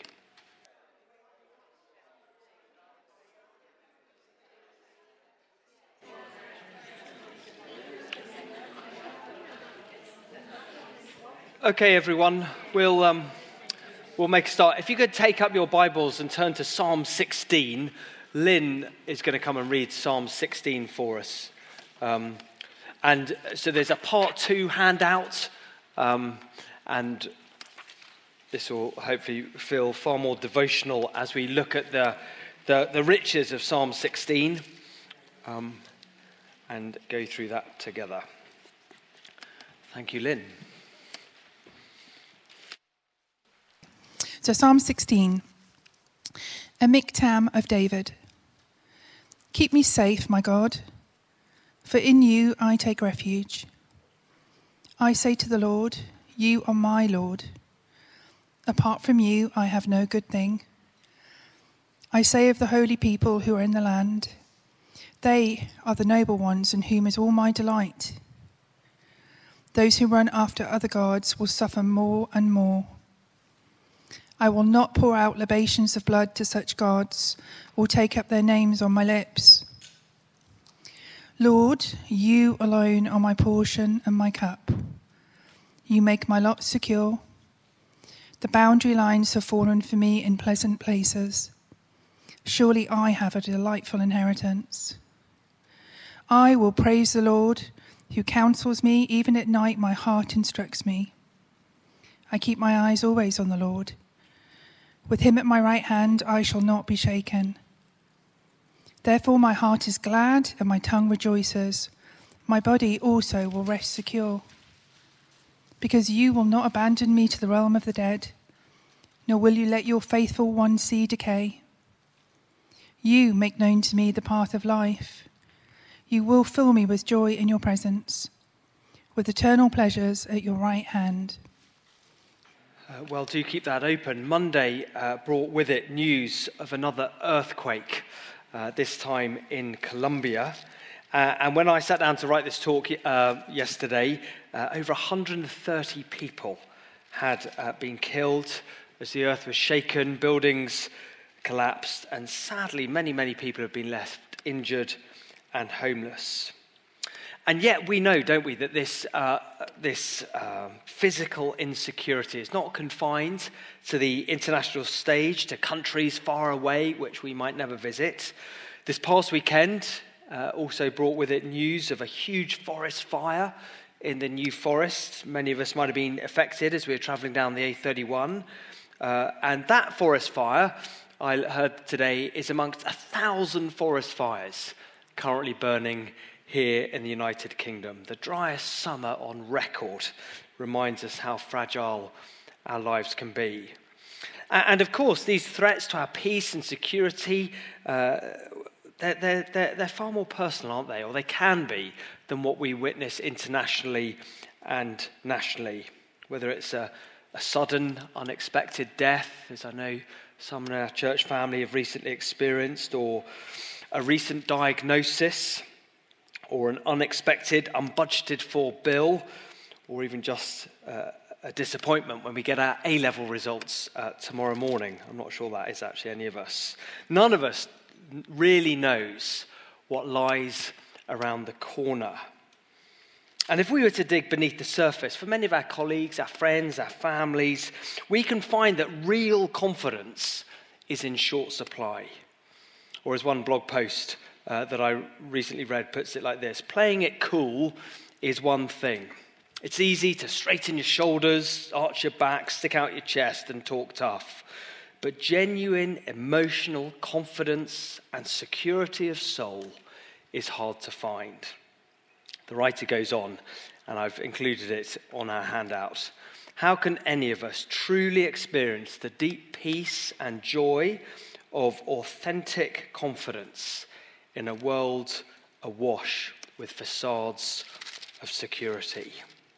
Okay, everyone, we'll make a start. If you could take up your Bibles and turn to Psalm 16, Lynn is going to come and read Psalm 16 for us. And so there's a part 2 handout. And this will hopefully feel far more devotional as we look at the riches of Psalm 16 and go through that together. Thank you, Lynn. So Psalm 16, a miktam of David. Keep me safe, my God, for in you I take refuge. I say to the Lord, you are my Lord. Apart from you, I have no good thing. I say of the holy people who are in the land, they are the noble ones in whom is all my delight. Those who run after other gods will suffer more and more. I will not pour out libations of blood to such gods or take up their names on my lips. Lord, you alone are my portion and my cup. You make my lot secure. The boundary lines have fallen for me in pleasant places. Surely I have a delightful inheritance. I will praise the Lord, who counsels me. Even at night my heart instructs me. I keep my eyes always on the Lord. With him at my right hand I shall not be shaken. Therefore my heart is glad and my tongue rejoices. My body also will rest secure. Because you will not abandon me to the realm of the dead, nor will you let your faithful one see decay. You make known to me the path of life. You will fill me with joy in your presence, with eternal pleasures at your right hand. Well, do keep that open. Monday brought with it news of another earthquake, this time in Colombia. And when I sat down to write this talk yesterday, over 130 people had been killed as the earth was shaken, buildings collapsed, and sadly, many people have been left injured and homeless. And yet we know, don't we, that this physical insecurity is not confined to the international stage, to countries far away, which we might never visit. This past weekend also brought with it news of a huge forest fire in the New Forest. Many of us might have been affected as we were travelling down the A31. And that forest fire, I heard today, is amongst 1,000 forest fires currently burning here in the United Kingdom. The driest summer on record reminds us how fragile our lives can be. And of course, these threats to our peace and security, they're far more personal, aren't they? Or they can be, than what we witness internationally and nationally. Whether it's a sudden, unexpected death, as I know some in our church family have recently experienced, or a recent diagnosis, or an unexpected, unbudgeted for bill, or even just a disappointment when we get our A-level results tomorrow morning. I'm not sure that is actually any of us. None of us really knows what lies around the corner. And if we were to dig beneath the surface, for many of our colleagues, our friends, our families, we can find that real confidence is in short supply. Or as one blog post that I recently read puts it like this: playing it cool is one thing. It's easy to straighten your shoulders, arch your back, stick out your chest and talk tough. But genuine emotional confidence and security of soul is hard to find. The writer goes on, and I've included it on our handout. How can any of us truly experience the deep peace and joy of authentic confidence in a world awash with facades of security?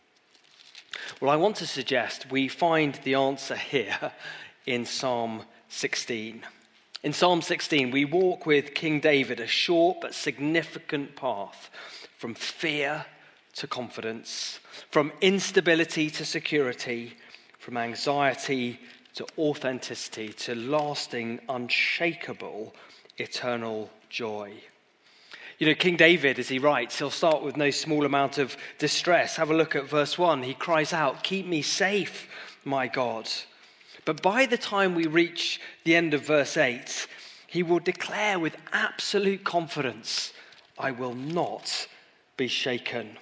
Well, I want to suggest we find the answer here in Psalm 16. In Psalm 16, we walk with King David a short but significant path from fear to confidence, from instability to security, from anxiety to authenticity, to lasting, unshakable, eternal joy. You know, King David, as he writes, he'll start with no small amount of distress. Have a look at verse 1. He cries out, "Keep me safe, my God." But by the time we reach the end of verse 8, he will declare with absolute confidence, "I will not be shaken."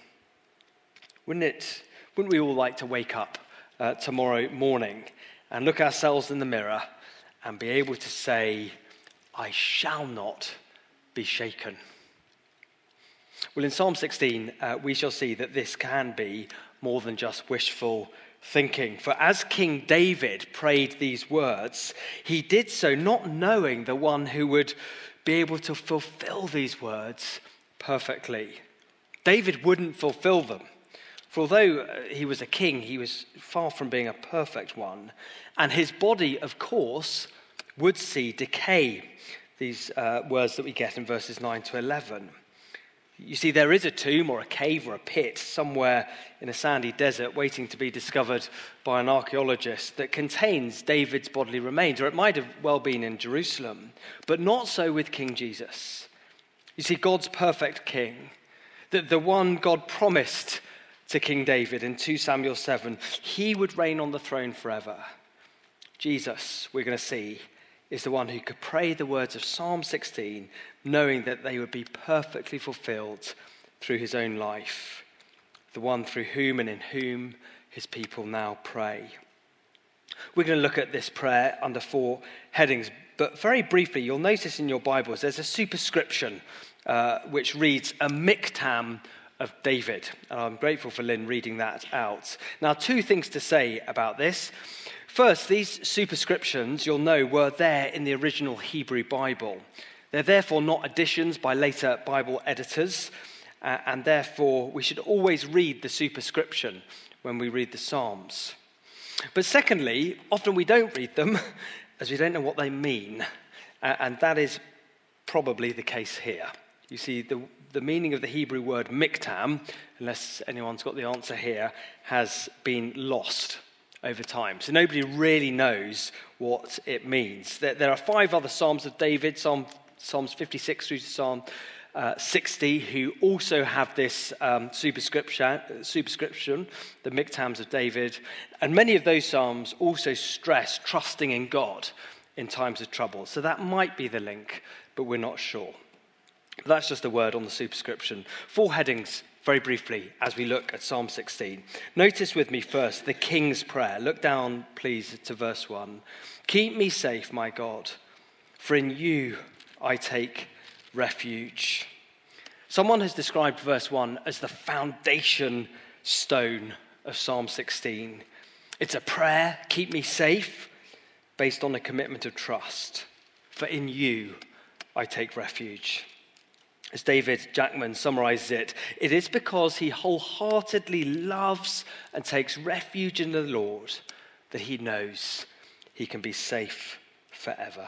Wouldn't we all like to wake up tomorrow morning and look ourselves in the mirror and be able to say, "I shall not be shaken"? Well, in Psalm 16, we shall see that this can be more than just wishful thinking. For as King David prayed these words, he did so not knowing the one who would be able to fulfill these words perfectly. David wouldn't fulfill them. For although he was a king, he was far from being a perfect one. And his body, of course, would see decay. These words that we get in verses 9 to 11. You see, there is a tomb or a cave or a pit somewhere in a sandy desert waiting to be discovered by an archaeologist that contains David's bodily remains, or it might have well been in Jerusalem, but not so with King Jesus. You see, God's perfect king, the one God promised to King David in 2 Samuel 7, he would reign on the throne forever. Jesus, we're going to see, is the one who could pray the words of Psalm 16, knowing that they would be perfectly fulfilled through his own life, the one through whom and in whom his people now pray. We're going to look at this prayer under 4 headings, but very briefly, you'll notice in your Bibles there's a superscription which reads, a miktam of David. And I'm grateful for Lynn reading that out. Now, 2 things to say about this. First, these superscriptions, you'll know, were there in the original Hebrew Bible. They're therefore not additions by later Bible editors, and therefore we should always read the superscription when we read the Psalms. But secondly, often we don't read them as we don't know what they mean, and that is probably the case here. You see, the meaning of the Hebrew word miktam, unless anyone's got the answer here, has been lost over time. So nobody really knows what it means. There are 5 other Psalms of David, Psalms 56 through to Psalm 60, who also have this superscription, the miktams of David. And many of those Psalms also stress trusting in God in times of trouble. So that might be the link, but we're not sure. But that's just a word on the superscription. 4 headings, very briefly, as we look at Psalm 16. Notice with me first the King's Prayer. Look down, please, to verse 1. Keep me safe, my God, for in you I take refuge. Someone has described verse 1 as the foundation stone of Psalm 16. It's a prayer, keep me safe, based on a commitment of trust. For in you I take refuge. As David Jackman summarizes it, it is because he wholeheartedly loves and takes refuge in the Lord that he knows he can be safe forever.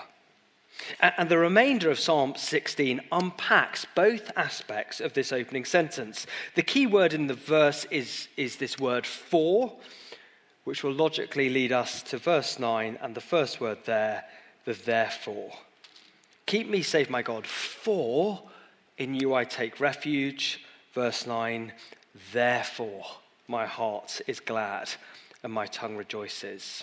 And the remainder of Psalm 16 unpacks both aspects of this opening sentence. The key word in the verse is this word for, which will logically lead us to verse 9, and the first word there, the therefore. Keep me safe, my God, for in you I take refuge. Verse 9, therefore my heart is glad and my tongue rejoices.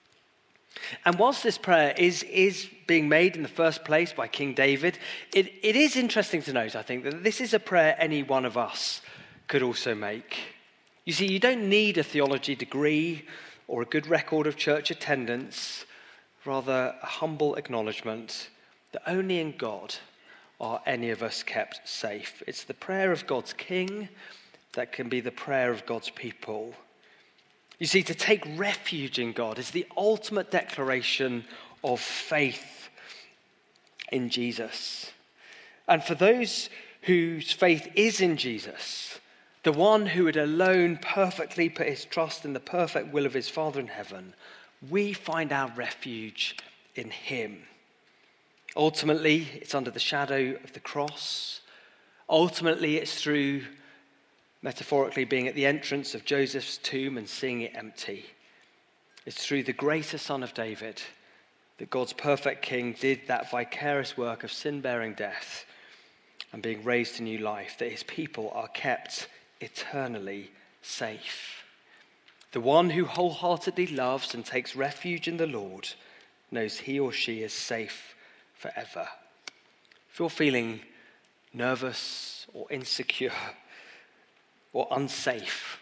And whilst this prayer is being made in the first place by King David, it is interesting to note, I think, that this is a prayer any one of us could also make. You see, you don't need a theology degree or a good record of church attendance, rather a humble acknowledgement that only in God are any of us kept safe. It's the prayer of God's King that can be the prayer of God's people. You see, to take refuge in God is the ultimate declaration of faith in Jesus. And for those whose faith is in Jesus, the one who would alone perfectly put his trust in the perfect will of his Father in heaven, we find our refuge in him. Ultimately, it's under the shadow of the cross. Ultimately, it's through, metaphorically, being at the entrance of Joseph's tomb and seeing it empty. It's through the greater Son of David that God's perfect King did that vicarious work of sin-bearing death and being raised to new life, that his people are kept eternally safe. The one who wholeheartedly loves and takes refuge in the Lord knows he or she is safe forever. If you're feeling nervous or insecure or unsafe,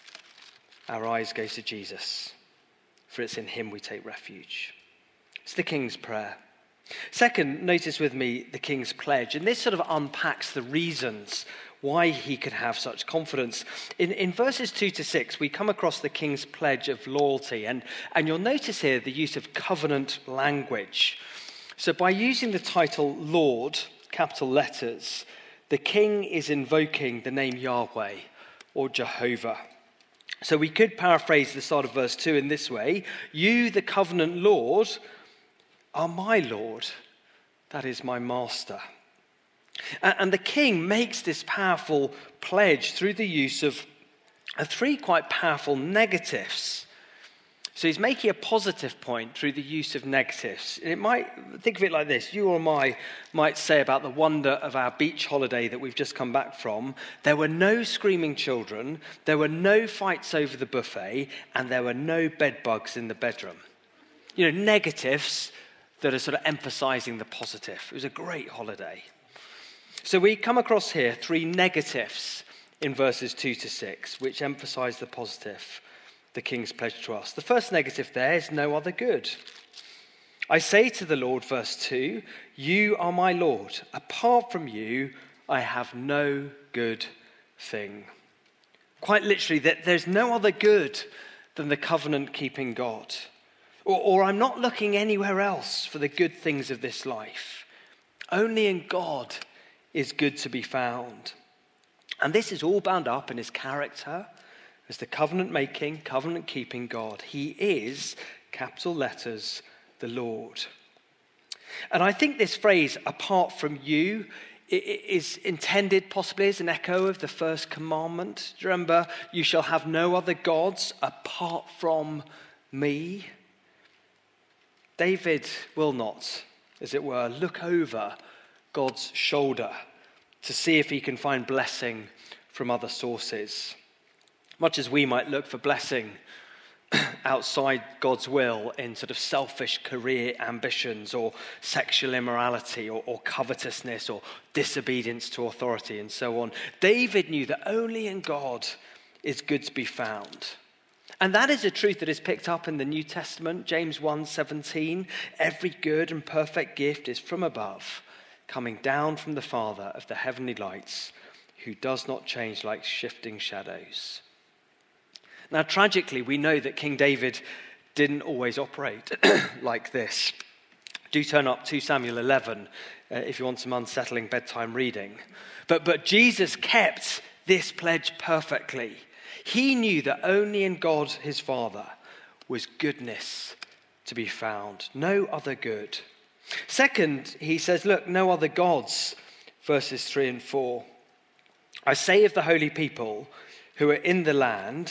our eyes go to Jesus, for it's in him we take refuge. It's the King's Prayer. Second, notice with me the King's Pledge, and this sort of unpacks the reasons why he could have such confidence. In verses 2 to 6, we come across the King's Pledge of loyalty, and you'll notice here the use of covenant language. So by using the title Lord, capital letters, the king is invoking the name Yahweh or Jehovah. So we could paraphrase the start of verse 2 in this way: you, the covenant Lord, are my Lord, that is my master. And the king makes this powerful pledge through the use of 3 quite powerful negatives. So he's making a positive point through the use of negatives. And think of it like this: you or I might say about the wonder of our beach holiday that we've just come back from, there were no screaming children, there were no fights over the buffet, and there were no bed bugs in the bedroom. You know, negatives, that are sort of emphasizing the positive. It was a great holiday. So we come across here 3 negatives in verses 2 to 6, which emphasize the positive, the king's pledge to us. The first negative there is no other good. I say to the Lord, verse 2, you are my Lord. Apart from you, I have no good thing. Quite literally, that there's no other good than the covenant-keeping God. Or I'm not looking anywhere else for the good things of this life. Only in God is good to be found. And this is all bound up in his character as the covenant-making, covenant-keeping God. He is, capital letters, the Lord. And I think this phrase, apart from you, is intended possibly as an echo of the first commandment. Do you remember, you shall have no other gods apart from me? David will not, as it were, look over God's shoulder to see if he can find blessing from other sources. Much as we might look for blessing outside God's will in sort of selfish career ambitions or sexual immorality or covetousness or disobedience to authority and so on. David knew that only in God is good to be found. And that is a truth that is picked up in the New Testament. James 1:17, every good and perfect gift is from above, coming down from the Father of the heavenly lights, who does not change like shifting shadows. Now, tragically, we know that King David didn't always operate like this. Do turn up 2 Samuel 11 if you want some unsettling bedtime reading. But Jesus kept this pledge perfectly. He knew that only in God, his Father, was goodness to be found. No other good. Second, he says, look, no other gods, verses 3 and 4. I say of the holy people who are in the land,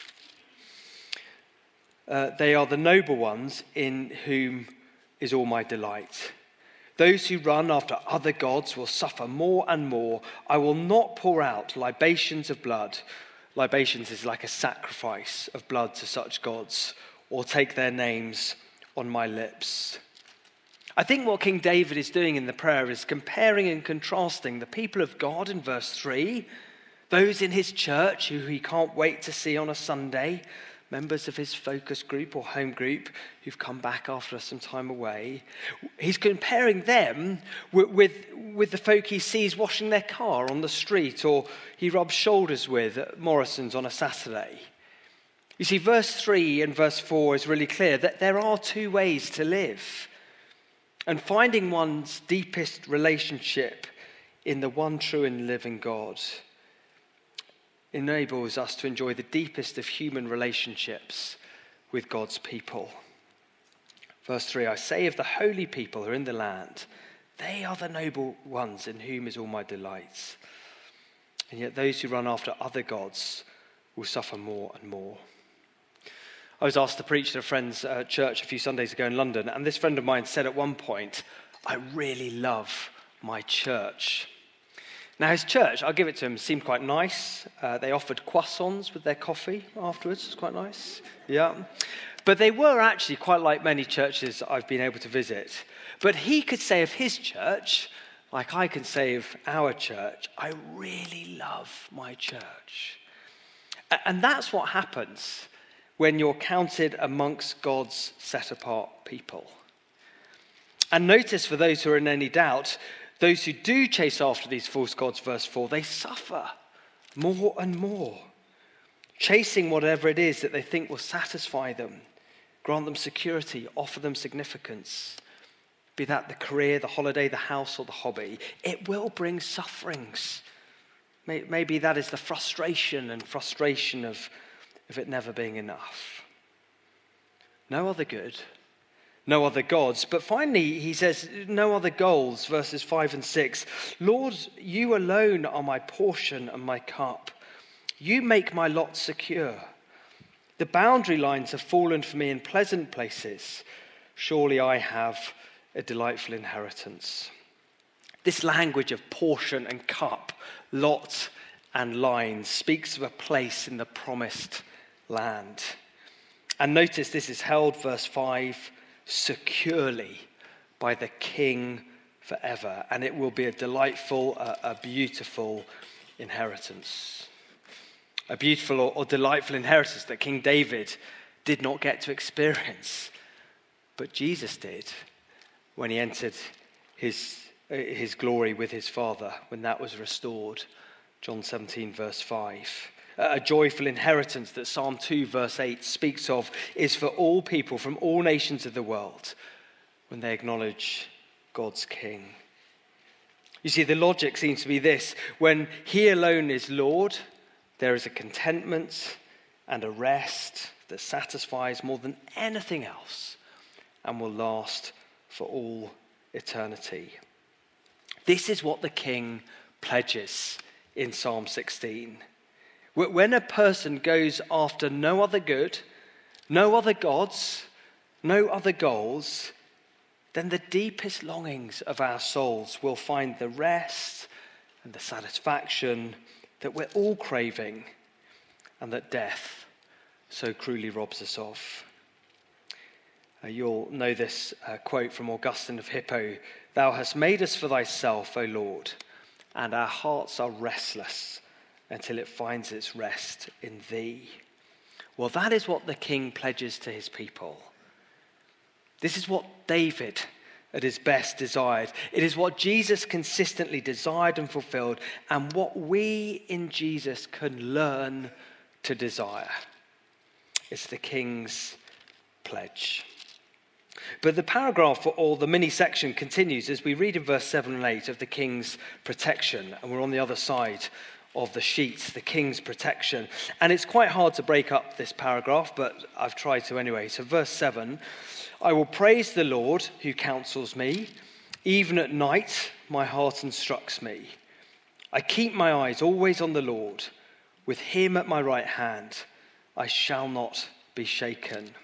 they are the noble ones in whom is all my delight. Those who run after other gods will suffer more and more. I will not pour out libations of blood. Libations is like a sacrifice of blood to such gods, or take their names on my lips. I think what King David is doing in the prayer is comparing and contrasting the people of God in verse 3, those in his church who he can't wait to see on a Sunday, members of his focus group or home group who've come back after some time away. He's comparing them with the folk he sees washing their car on the street or he rubs shoulders with at Morrison's on a Saturday. You see, verse 3 and verse 4 is really clear that there are 2 ways to live. And finding one's deepest relationship in the one true and living God enables us to enjoy the deepest of human relationships with God's people. Verse 3, I say of the holy people who are in the land, they are the noble ones in whom is all my delights. And yet those who run after other gods will suffer more and more. I was asked to preach at a friend's church a few Sundays ago in London, and this friend of mine said at one point, I really love my church. Now his church, I'll give it to him, seemed quite nice. They offered croissants with their coffee afterwards. It's quite nice. Yeah. But they were actually quite like many churches I've been able to visit. But he could say of his church, like I can say of our church, I really love my church. And that's what happens when you're counted amongst God's set-apart people. And notice, for those who are in any doubt, those who do chase after these false gods, verse 4, they suffer more and more, chasing whatever it is that they think will satisfy them, grant them security, offer them significance. Be that the career, the holiday, the house, or the hobby, it will bring sufferings. Maybe that is the frustration of it never being enough. No other good, no other gods. But finally, he says, no other goals, verses 5 and 6. Lord, you alone are my portion and my cup. You make my lot secure. The boundary lines have fallen for me in pleasant places. Surely I have a delightful inheritance. This language of portion and cup, lot and lines, speaks of a place in the promised land. And notice this is held, verse 5, securely by the King forever, and it will be a delightful, a beautiful inheritance. A beautiful or delightful inheritance that King David did not get to experience, but Jesus did when he entered his glory with his Father, when that was restored. John 17, verse 5. A joyful inheritance that Psalm 2, verse 8 speaks of is for all people from all nations of the world when they acknowledge God's King. You see, the logic seems to be this: when he alone is Lord, there is a contentment and a rest that satisfies more than anything else and will last for all eternity. This is what the King pledges in Psalm 16. When a person goes after no other good, no other gods, no other goals, then the deepest longings of our souls will find the rest and the satisfaction that we're all craving and that death so cruelly robs us of. You'll know this quote from Augustine of Hippo: "Thou hast made us for thyself, O Lord, and our hearts are restless until it finds its rest in thee." Well, that is what the King pledges to his people. This is what David at his best desired. It is what Jesus consistently desired and fulfilled, and what we in Jesus can learn to desire. It's the King's pledge. But the paragraph, or the mini section, continues as we read in verse 7 and 8 of the King's protection, and we're on the other side of the sheets, the King's protection. And it's quite hard to break up this paragraph, but I've tried to anyway. So verse 7, "I will praise the Lord who counsels me. Even at night, my heart instructs me. I keep my eyes always on the Lord. With him at my right hand, I shall not be shaken."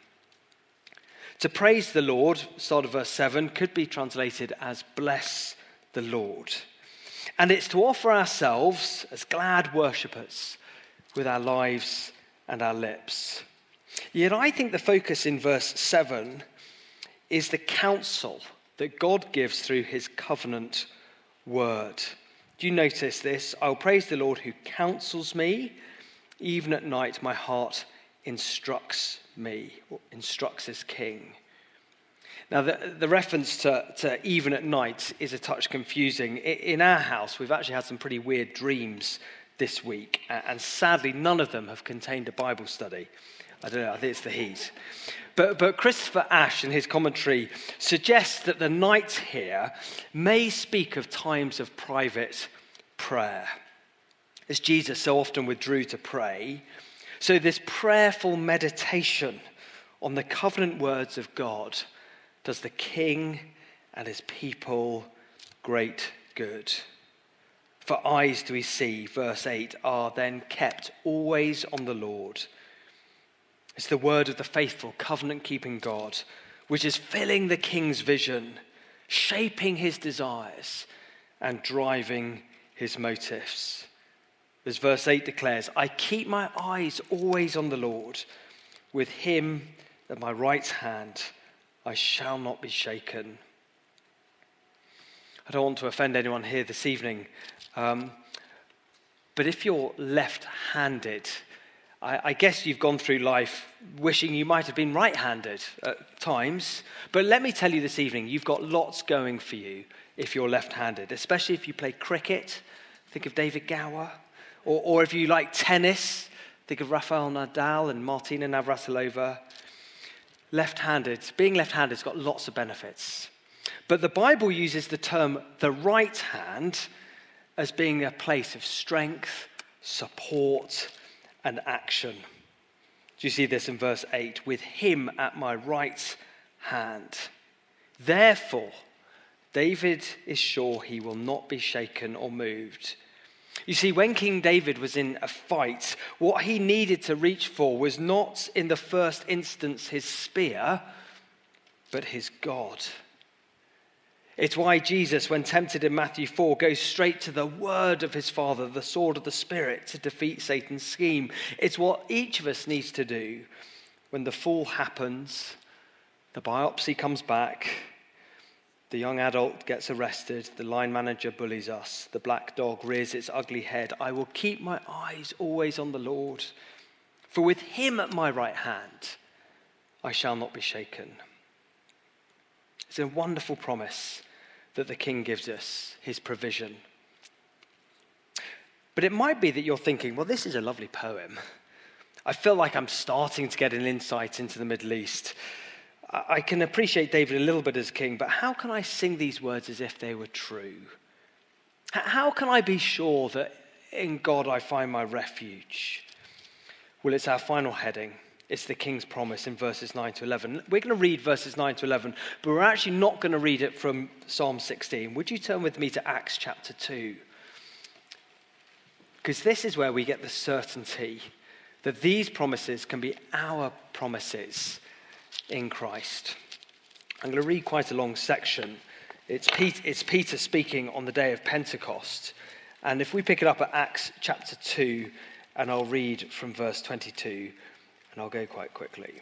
To praise the Lord, start of verse 7, could be translated as bless the Lord. And it's to offer ourselves as glad worshippers with our lives and our lips. Yet I think the focus in verse 7 is the counsel that God gives through his covenant word. Do you notice this? "I'll praise the Lord who counsels me. Even at night, my heart instructs me," or instructs his King. Now, the reference to even at night is a touch confusing. In our house, we've actually had some pretty weird dreams this week, and sadly, none of them have contained a Bible study. I don't know, I think it's the heat. But Christopher Ash, in his commentary, suggests that the night here may speak of times of private prayer. As Jesus so often withdrew to pray, so this prayerful meditation on the covenant words of God does the King and his people great good. "For eyes do we see," verse 8, "are then kept always on the Lord." It's the word of the faithful, covenant-keeping God, which is filling the King's vision, shaping his desires, and driving his motives. As verse 8 declares, "I keep my eyes always on the Lord. With him at my right hand, I shall not be shaken." I don't want to offend anyone here this evening, but if you're left-handed, I guess you've gone through life wishing you might have been right-handed at times. But let me tell you this evening, you've got lots going for you if you're left-handed, especially if you play cricket. Think of David Gower. Or if you like tennis, think of Rafael Nadal and Martina Navratilova. Being left-handed has got lots of benefits. But the Bible uses the term the right hand as being a place of strength, support, and action. Do you see this in verse 8? "With him at my right hand. Therefore, David is sure he will not be shaken or moved." You see, when King David was in a fight, what he needed to reach for was not in the first instance his spear, but his God. It's why Jesus, when tempted in Matthew 4, goes straight to the word of his Father, the sword of the Spirit, to defeat Satan's scheme. It's what each of us needs to do when the fall happens, the biopsy comes back, The young adult gets arrested. The line manager bullies us. The black dog rears its ugly head. I will keep my eyes always on the Lord, for with him at my right hand, I shall not be shaken. It's a wonderful promise that the King gives us, his provision. But it might be that you're thinking, well, this is a lovely poem. I feel like I'm starting to get an insight into the Middle East. I can appreciate David a little bit as king, but how can I sing these words as if they were true? How can I be sure that in God I find my refuge? Well, it's our final heading. It's the King's promise in verses 9 to 11. We're going to read verses 9 to 11, but we're actually not going to read it from Psalm 16. Would you turn with me to Acts chapter 2? Because this is where we get the certainty that these promises can be our promises in Christ. I'm going to read quite a long section. It's Peter speaking on the day of Pentecost. And if we pick it up at Acts chapter 2, and I'll read from verse 22, and I'll go quite quickly.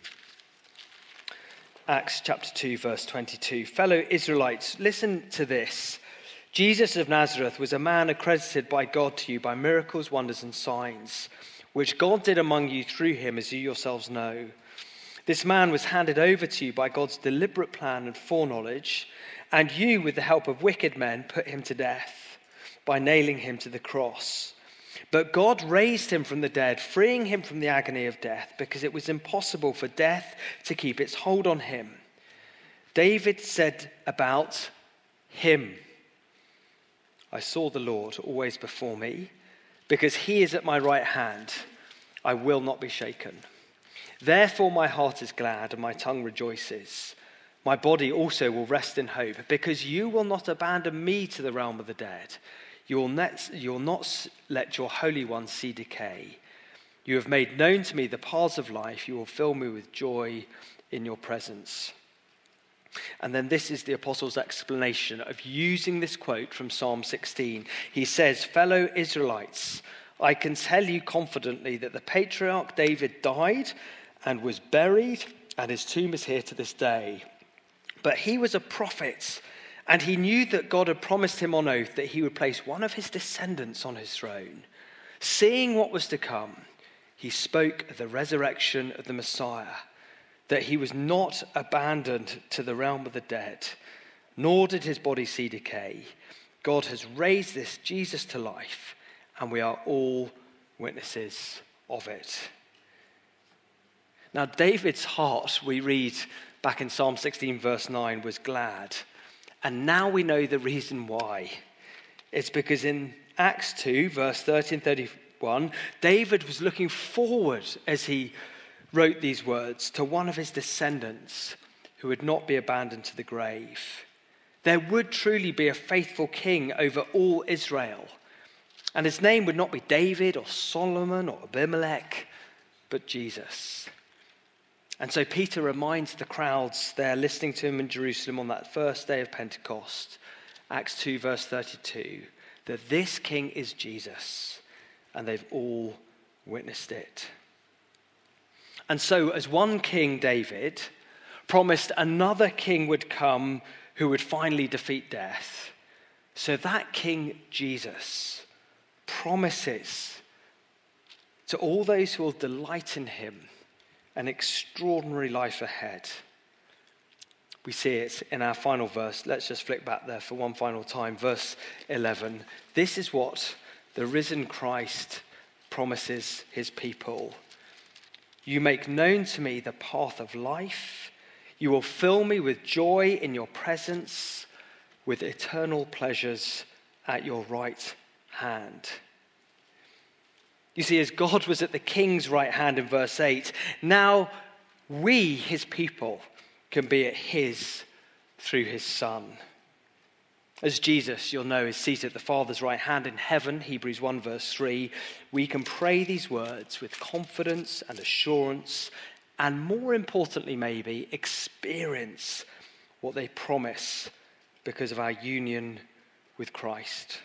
Acts chapter 2, verse 22. Fellow Israelites, listen to this. Jesus of Nazareth was a man accredited by God to you by miracles, wonders, and signs, which God did among you through him, as you yourselves know. This man was handed over to you by God's deliberate plan and foreknowledge, and you, with the help of wicked men, put him to death by nailing him to the cross. But God raised him from the dead, freeing him from the agony of death, because it was impossible for death to keep its hold on him. David said about him, I saw the Lord always before me, because he is at my right hand, I will not be shaken. Therefore my heart is glad and my tongue rejoices. My body also will rest in hope, because you will not abandon me to the realm of the dead. You will not let your Holy One see decay. You have made known to me the paths of life. You will fill me with joy in your presence. And then this is the apostle's explanation of using this quote from Psalm 16. He says, fellow Israelites, I can tell you confidently that the patriarch David died and was buried, and his tomb is here to this day. But he was a prophet, and he knew that God had promised him on oath that he would place one of his descendants on his throne. Seeing what was to come, he spoke of the resurrection of the Messiah, that he was not abandoned to the realm of the dead, nor did his body see decay. God has raised this Jesus to life, and we are all witnesses of it. Now, David's heart, we read back in Psalm 16, verse 9, was glad. And now we know the reason why. It's because in Acts 2, verse 30 and 31, David was looking forward as he wrote these words to one of his descendants who would not be abandoned to the grave. There would truly be a faithful king over all Israel. And his name would not be David or Solomon or Abimelech, but Jesus. And so Peter reminds the crowds there listening to him in Jerusalem on that first day of Pentecost, Acts 2, verse 32, that this king is Jesus, and they've all witnessed it. And so as one king, David, promised another king would come who would finally defeat death, so that king, Jesus, promises to all those who will delight in him an extraordinary life ahead. We see it in our final verse. Let's just flick back there for one final time. Verse 11. This is what the risen Christ promises his people. You make known to me the path of life. You will fill me with joy in your presence, with eternal pleasures at your right hand. You see, as God was at the king's right hand in verse 8, now we, his people, can be at his through his Son. As Jesus, you'll know, is seated at the Father's right hand in heaven, Hebrews 1 verse 3, we can pray these words with confidence and assurance, and more importantly maybe, experience what they promise because of our union with Christ.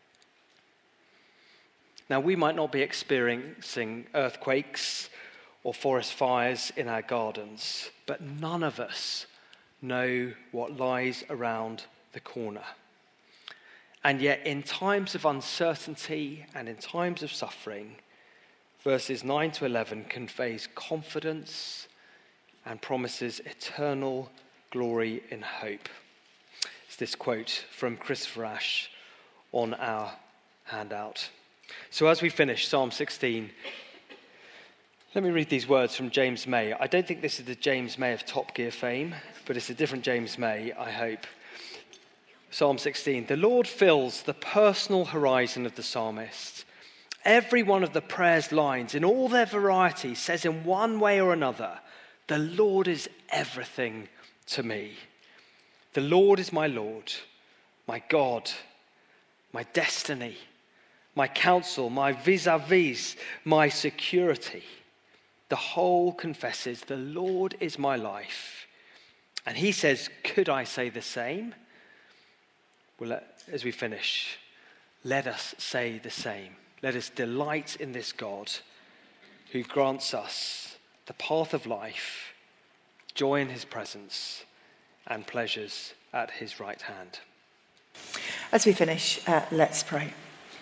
Now, we might not be experiencing earthquakes or forest fires in our gardens, but none of us know what lies around the corner. And yet in times of uncertainty and in times of suffering, verses 9 to 11 conveys confidence and promises eternal glory in hope. It's this quote from Christopher Ash on our handout. So as we finish Psalm 16, let me read these words from James May. I don't think this is the James May of Top Gear fame, but it's a different James May, I hope. Psalm 16, the Lord fills the personal horizon of the psalmist. Every one of the prayer's lines, in all their variety, says in one way or another, the Lord is everything to me. The Lord is my Lord, my God, my destiny, my counsel, my vis-a-vis, my security. The whole confesses, the Lord is my life. And he says, could I say the same? Well, as we finish, let us say the same. Let us delight in this God who grants us the path of life, joy in his presence, and pleasures at his right hand. As we finish, let's pray.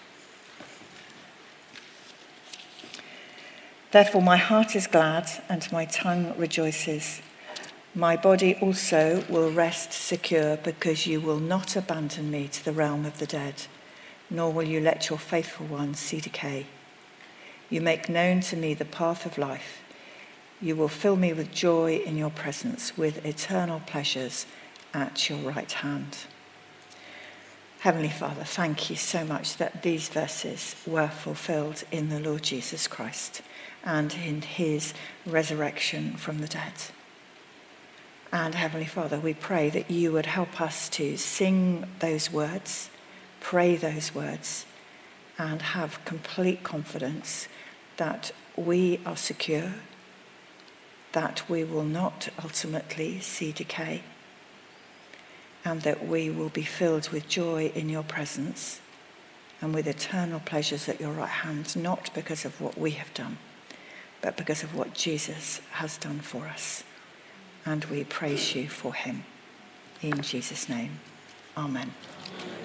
Therefore, my heart is glad and my tongue rejoices. My body also will rest secure, because you will not abandon me to the realm of the dead, nor will you let your faithful one see decay. You make known to me the path of life. You will fill me with joy in your presence, with eternal pleasures at your right hand. Heavenly Father, thank you so much that these verses were fulfilled in the Lord Jesus Christ and in his resurrection from the dead. And Heavenly Father, we pray that you would help us to sing those words, pray those words, and have complete confidence that we are secure, that we will not ultimately see decay, and that we will be filled with joy in your presence and with eternal pleasures at your right hand, not because of what we have done, but because of what Jesus has done for us. And we praise you for him. In Jesus' name, amen.